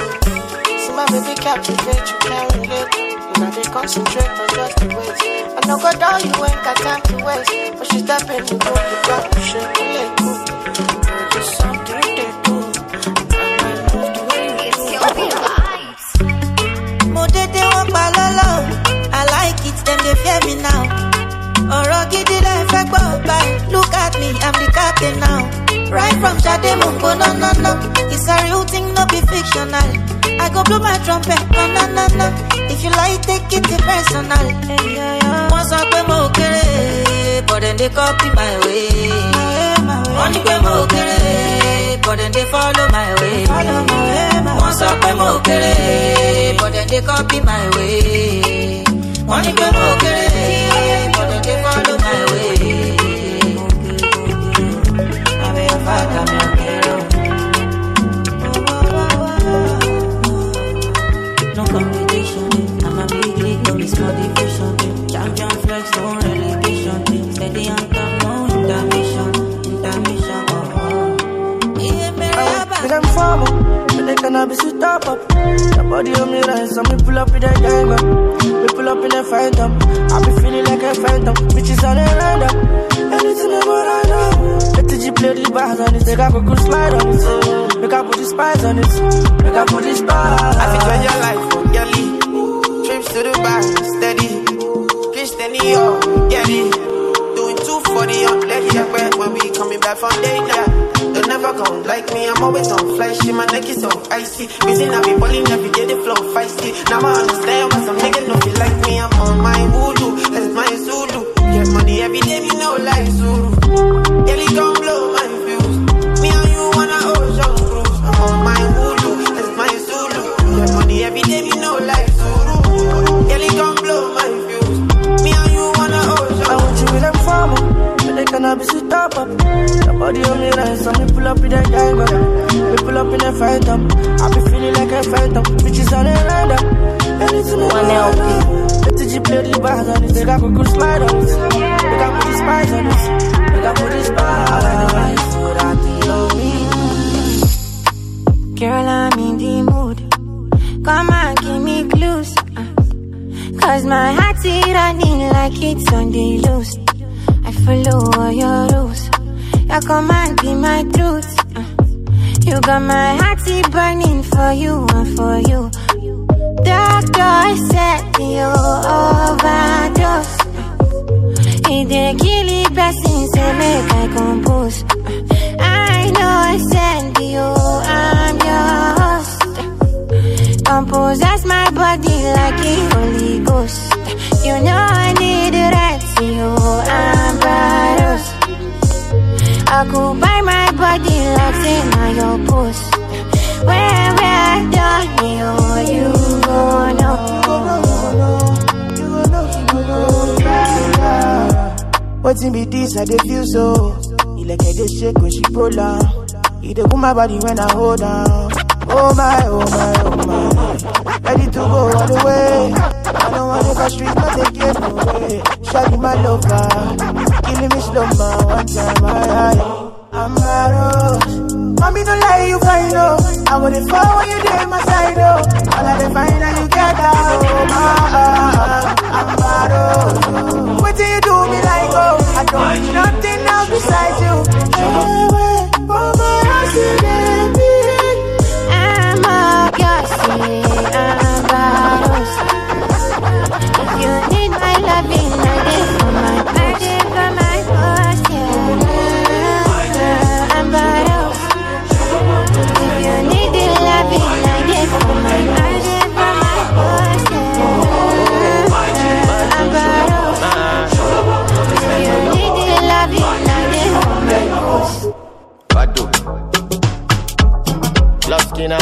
See my baby captivate, you can't relate. You know they concentrate on just the ways. I know go down, you ain't got time to waste. But she's stepping in, you got to shake the leg. Just something they do.
I like it, them they fear me now. Look at me, I'm the captain now. Right from Shade Mungo, no, no, no. It's a real thing, no be fictional. I go blow my trumpet, no, no, no, no. If you like, take it personal. Once I come okay, but then they copy my way. Only come okay, but then they follow my way. Once I come okay, but then they copy my way. Only come okay, but then they follow my way. I be a father, I'm no competition, I'm a big league, no miss motivation. Champion flex, no relegation. Steady on top, no intermission. Intermission, oh, oh.
I I'm formal, but they cannot be sweet up up. The body on me rise, so me pull up with a gang up. Me pull up in a phantom. I be feeling like a phantom. Bitches on a random. Anything I want, I know. Let the G play the bars on it. Make I go slide on it. Make I put the spice on it. Make I put the spice.
I think when your life, oh, girlie. Trips to the bar, steady. Christian, yo, get it. Doing two forty on left, yeah, when we coming back from date, yeah. They never gon' like me, I'm always on flashy. My neck is so icy. Reason I be balling every day, the flow feisty. Now I understand why some niggas don't feel like me. I'm on my voodoo, that's my Zulu. Get money every day, me know like Zulu. Girl, it gon' blow my fuse. Me and you on a ocean cruise.
cannot be sit up. Nobody on me right, so me pull up with that diamond. Me pull up in a phantom. I be feeling like a phantom. Bitches on the random. Anything one L P. The G play the bars on it. They got go slide on it. They got put the spice on it. They got put the spice. I like the rice, so that they on me.
Girl, I'm in the mood. Come on, give me clues. Uh, Cause my heart's running like it's on the loose. I follow all your rules. Your command be my truth. Uh, you got my heart burning for you and for you. Doctor said you overdose. He did kill it, blessing, say make I compose. Uh, I know I send you, I'm your host. Compose my body like a Holy Ghost. You know I need the right to you, I'm Barros. I could buy my body like say now your post. Where we're done, you, you gon' know.
You gon' know, you gon' know. What's in be this, I dey feel so. He like I dey shake when she roll on. He dey pull my body when I hold on. Oh my, oh my, oh my. Ready to go all the way. I don't wanna go street, but they get no way. Shawty my lover, killing me slow man one time. I, I, I'm Barros. Mommy don't lie, you find out. I wouldn't fall when you did my side, oh. All I find out you get out. Oh my, I'm Barros. What do you do me like, oh? I don't need nothing else besides you. Hey, wait, for my accident.
I'm up your seat, I'm Barros. If you need my loving, I did for my birthday, for my first year. I'm Barros. If you need the loving, I did for my birthday, for my first year. I'm Barros. If you need the loving, I did for my first.
Badu. Love Skinner.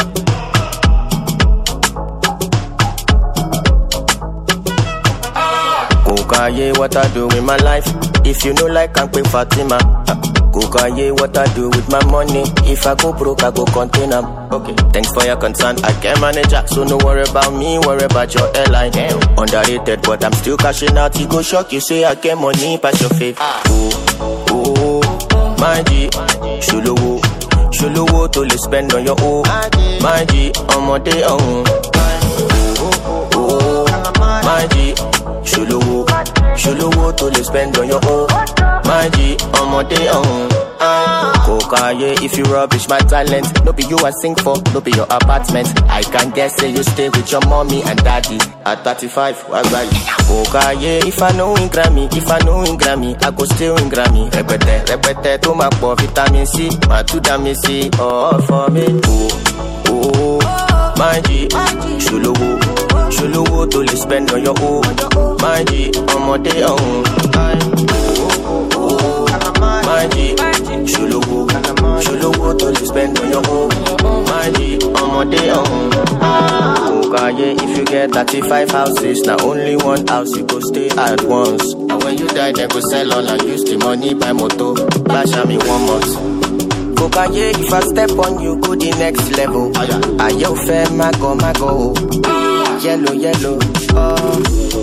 Kokaye, what I do with my life? If you know like I'm quick Fatima. Kokaye, what I do with my money? If I go broke, I go contain them. Okay, thanks for your concern. I can manage it, so no worry about me, worry about your airline. Damn. Underrated, but I'm still cashing out. You go shock, you say I get money, pass your faith. Oh, oh, my G, Shuluwo. Shuluwo to le spend on your own. My G, on my day on. Oh, oh, my G, Shuluwo. Shuluwo to le spend on your own. My G, on my day on. Kokaye, if you rubbish my talent, no be you I sing for, no be your apartment. I can guess say you stay with your mommy and daddy. At thirty-five, what's that? Kokaye, if I know in Grammy, if I know in Grammy, I go still in Grammy. Repete, repete, to my poor vitamin C, my two damn C, all for me. Oh, oh, my G, Shuluwo, Shuluwo to le spend on your own. My G, on my day on. My G, Shuluwo, Shuluwo to le spend on your own. My G, on my day on. Kokaye, if you get thirty-five houses, now only one house you go stay at once. And when you die, they go sell all and use the money buy moto. Bash me one month. Kokaye, if I step on you, go the next level. Are you fair, mago, mago? Yellow, yellow, oh.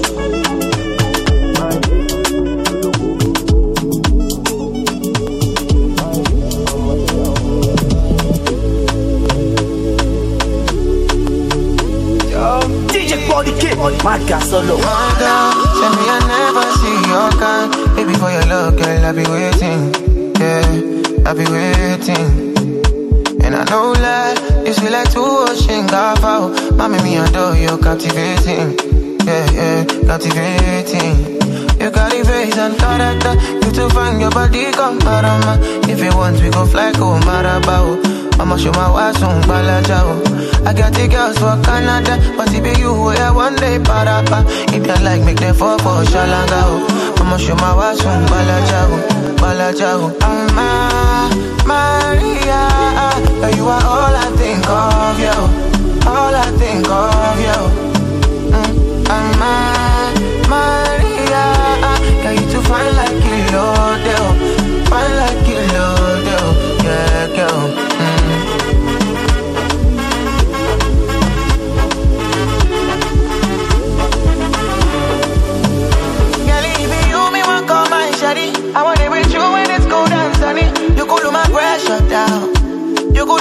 D J Body Kid, my God solo.
My girl, tell me I never see your kind. Baby, for your love, girl, I be waiting. Yeah, I be waiting. And I know that you see like two ocean gap out. Mommy, me adore you, captivating. Yeah, yeah, captivating. You got the face and character. You to find your body, come parama. If you want, we go fly, go marabao. I'ma show my wife some balajao. I got the girls for Canada, but it be you who I one day parapa. If you like, make them fall for Shalangao. I'ma show my wife some balajao, balajao. I'm a Maria, you are all I think of, yo. All I think of, yo. Mm. I'm a Maria, girl, you too fine like you, Lord, yo.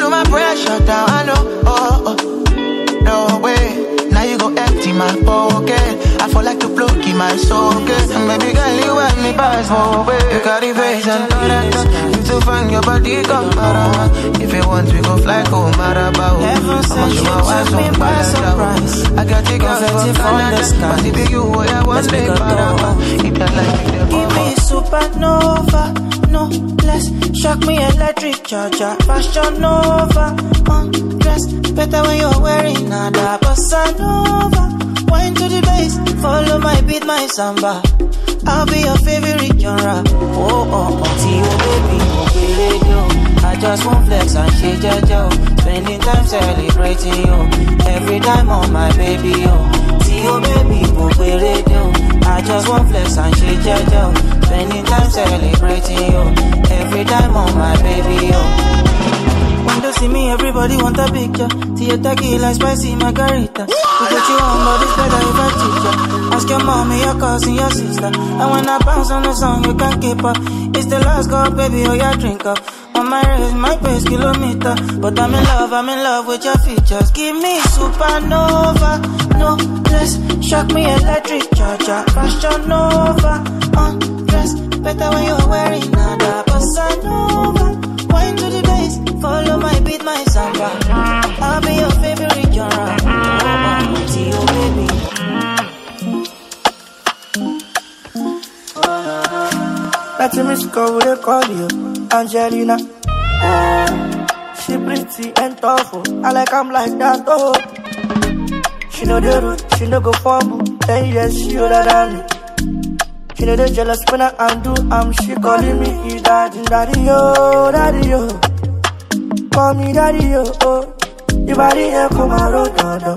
cool my pressure down, I know, oh, oh. No way, now you go empty my pocket. I feel like to plug in my socket. And baby girl, you want me pass over. You got the face and all that. You to find your body, come around. If you want, we go fly, go Marabao.
Heaven sent you to me by surprise.
I got the girls from Canada. But if you what I want, they Marabao. If you like me,
give me supernova, no less. Shock me electric charger, fashion nova. Undress, better when you're wearing nada. Bossa nova, wine to the bass. Follow my beat, my samba. I'll be your favorite genre. Oh, oh, oh, see you, baby, okay, radio. I just want flex and shake your spending time celebrating you. Every time on my baby, yo. See you, baby, okay, radio. I just want flex and shake your spending time celebrating you. Every time on my baby, yo. When they see me, everybody want a picture. See your tequila, spicy margarita. We get you on, but it's better if I teach ya. Ask your mommy, your cousin, your sister. And when I bounce on the song, you can't keep up. It's the last call, baby, oh yeah, drink up. On my race, my pace kilometer. But I'm in love, I'm in love with your features. Give me supernova, no less. Shock me electric charger, fashion nova. Undress, better when you're wearing nada. Bossa nova, wine to the bass. Follow my beat, my samba. I'll be your favorite genre. Oh, see you, baby.
Let me go, they call you Angelina. Oh, she pretty and tough. I like I'm like that, oh. She know the root, she know go fumble. Ten years she older than me. She know the jealous when I undo. I'm she calling me daddy, daddy, yo, daddy, yo. Call me daddy, yo, oh. Your body here come out, oh,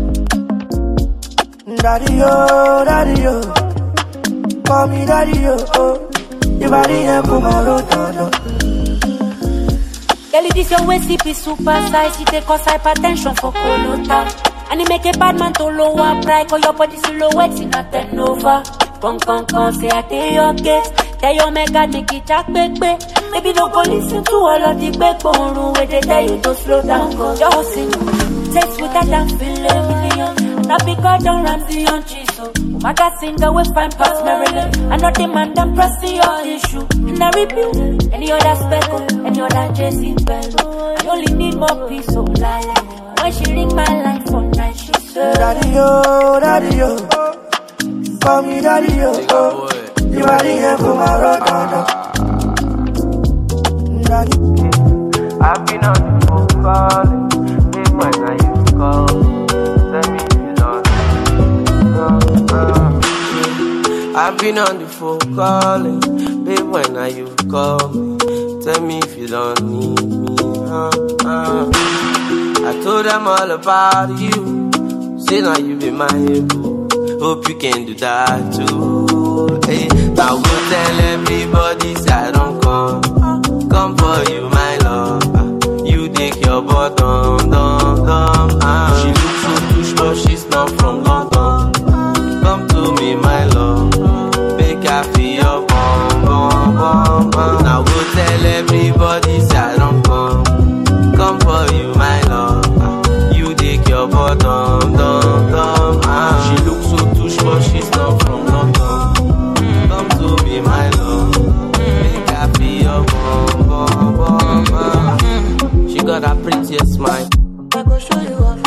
daddy, yo, daddy, yo. Call me daddy, yo, oh. Your body here come out, oh,
girl, this your way, C P super size. It take us hypertension for Colota. And it make a bad man to lower pride. Cause your body silhouette in a ten over. Come, come, come, say I tell your case. Tell your mega, make it jack, back, back. Maybe don't go listen to all of the back bone where they tell you to slow down. Cause you're sing. Sex with that damn feeling million. Not because don't Ramsey on Chiso. Umaga singer we find past Maryland. I know the man them pressing your issue. And I repeat, any other speckle, any other Jessie Bell. I only need more peace, so lie. When she ring my line for night, she said,
daddy, yo, daddy, yo. Call me daddy, yo, oh. You body here for my road, daddy.
I've been on the phone calling. Big when I you call. Tell me you don't. I've been on the phone calling. Babe, when are you call me? Tell me if you don't need me. Uh, uh. I told them all about you. Say now you be my boo. Hope you can do that too. Hey, now go tell everybody say I don't come. Come for you, my love. You take your bottom, dum, dum. Uh. She looks so touch, but she's not from London. Come to me, my love. Make her feel your bum, bum, bum, bum. Now go tell everybody say I don't come. Come for you, my love. You take your bottom, dum, dum. Uh. She looks so touch, but she's not from London. Come to me, my love. Make her feel your bum, bum, bum, bum. She got a prettiest smile.
I go show you off.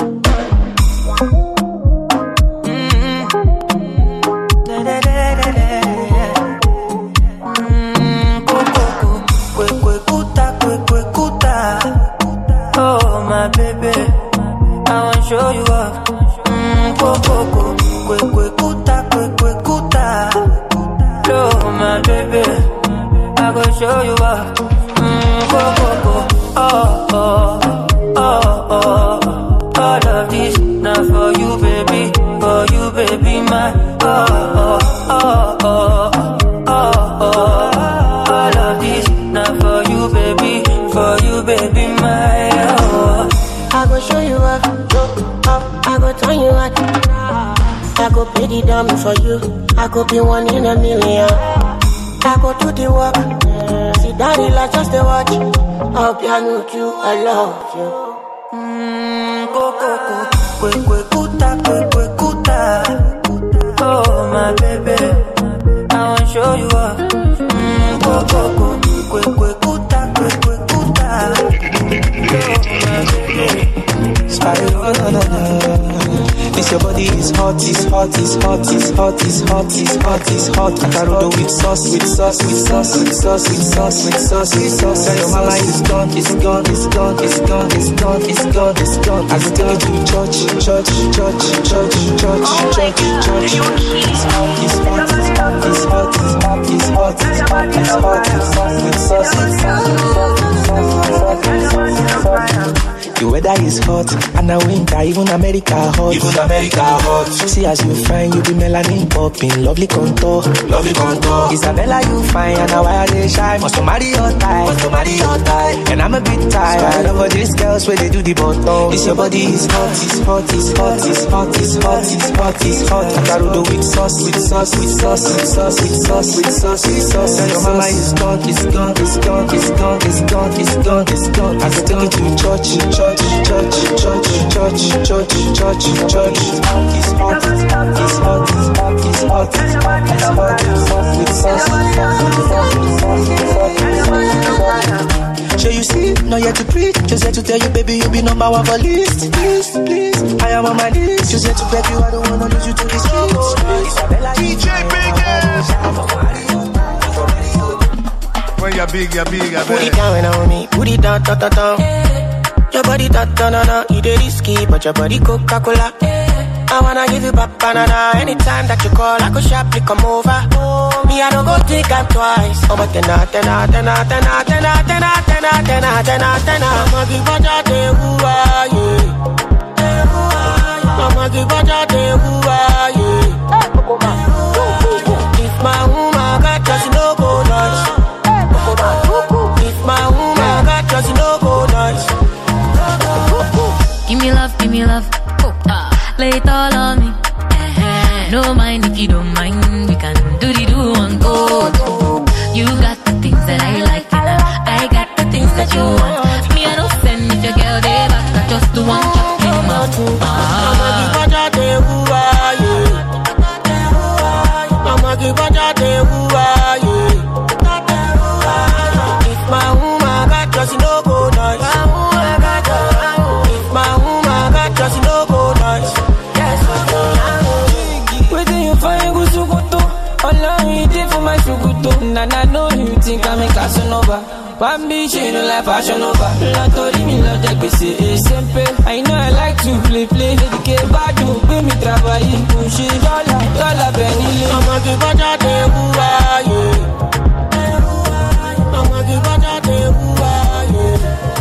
Show you up, mmm, go, go, go, quick, quick, kuta, quick, quick, kuta. Blow my baby, I go show you up, mmm, go, go, go, oh, oh, oh, oh. All of this, not for you, baby, for you, baby, my, oh, oh, oh, oh, oh, oh. All of this, not for you, baby, for you, baby, my, oh.
I go show you up. I go turn you out. I go pay the dummy for you. I go be one in a million. I go do the work. Sit Daddy, like just a watch. I'll be with you, I love you.
Mmm, go, go, go. Kwe, kwe, kuta, kwe, kwe, kuta. Oh, my baby, I wanna show you up. Mmm, go, go, go. Kwe, kwe, kuta, kwe, kwe, kuta.
This your body is hot, is hot, is hot, is hot, is hot, is hot, is hot. Macarodo with sauce, with sauce, with sauce, with sauce, with sauce, with sauce, with sauce. Tell your mama it's gone, it's gone, it's gone, it's gone, it's gone, it's gone, it's gone. I go take you to church, church, church, church, church, church, church. It's hot, it's hot, it's hot, it's hot, it's hot, it's hot, it's hot, it's hot, it's hot, with sauce, with sauce, with sauce, with sauce, with sauce, with sauce. The weather is hot, and now winter, even America hot. Even America hot. See as you find, you be melanin popping, lovely contour, lovely contour. Isabella, you fine, and now I they shine. Must to marry your type, must to marry your type. And I'm a bit tired of all these girls where they do the bottom. This your body is hot, is hot, is hot, is hot, is hot, is hot, is hot. Macarodo with sauce, with sauce, with sauce, with sauce, with sauce, with sauce, with sauce. And your mama is gone, is gone, is gone, is gone, is gone, is gone, is gone. I can take you to church, church. Church, church, church, church, church, church, church. It's hot, it's hot, it's hot, it's hot, it's hot, it's hot, it's hot, it's hot, with sauce, with sauce, with sauce, with sauce, with sauce, with sauce. Sure you see, not yet to preach, just here to tell you, baby, you be number one for list. Please, please, I am on my list. Just here to beg you, I don't wanna lose you to the streets. D J Biggie.
When you're big, you're big, you're big.
Put it down on me, put it down, down, down, down. Your body that banana, it is risky, but your body Coca-Cola. I wanna give you back banana. Anytime that you call, I go sharply come over. Me, I don't go think I'm twice. Oh, but tena, tena, tena, tena, tena, tena, tena, tena, tena, tena. I'ma give you that day, who are you? I'ma give you that day, who are you? If my woman got just no go nuts. If my woman got just no go nuts.
Give me love, give me love, oh, ah. Lay it all on me. Uh-huh. No mind if you don't mind, we can do the do and go. You got the things that I like, and I got the things that you want. Me, I don't send if your girl they back, I just do one chop in my mouth.
I'ma give a jade, who are you? I'ma give a jade, who are you? If my woman got just no go nice.
And I know you think I'm a Casanova. Bambi, she don't like fashion over. La tori mi lo de gbese e sempe. I know I like to play play. Lady ke badu, gbe mi travailler. Push it dollar, dollar benile.
I'ma give a jade, who are you? I'ma give a jade, who are you?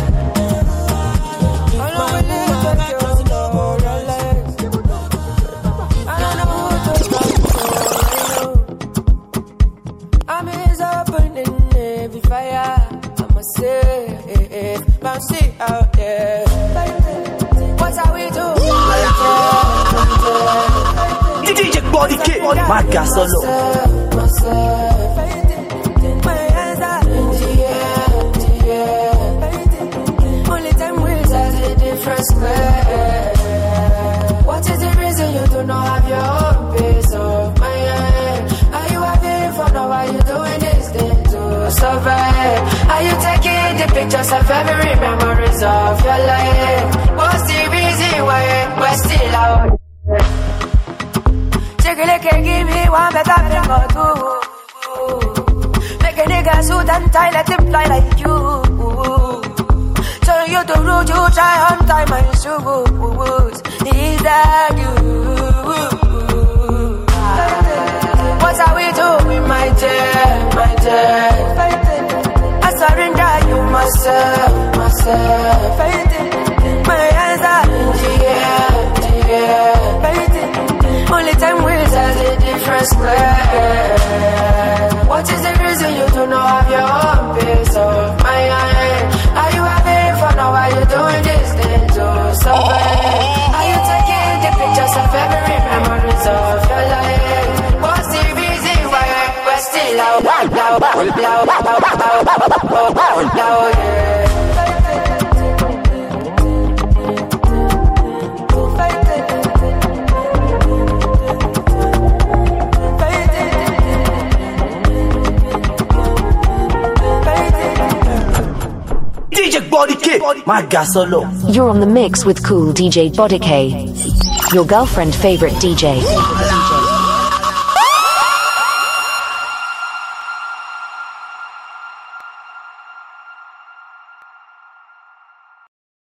Bouncy out there. What are we doing?
D J Body Kid, my guy solo.
My hands are in the air, in the air. Only time wheels has a different square. What is the reason you do not have your own piece of mind? Are you having fun or are you doing this thing to survive? Are you taking the pictures of every memories of your life? What's the reason why we're still out? Take a look and give me one better thing or two. Make a nigga suit and tie, let him fly like you. Turn you to road, you try on time my shoes. Is that you? What are we doing, my dear, my dear? I surrender you myself, myself. My hands are in the air, the air. Only time wheels has a different square. What is the reason you do not have your own piece of mind? Are you having fun or are you doing this thing to survive? Are you taking the pictures of every memories of your life? What's the reason why we're still out?
D J Body K, my guy solo.
You're on the mix with cool D J Body K, your girlfriend favorite D J.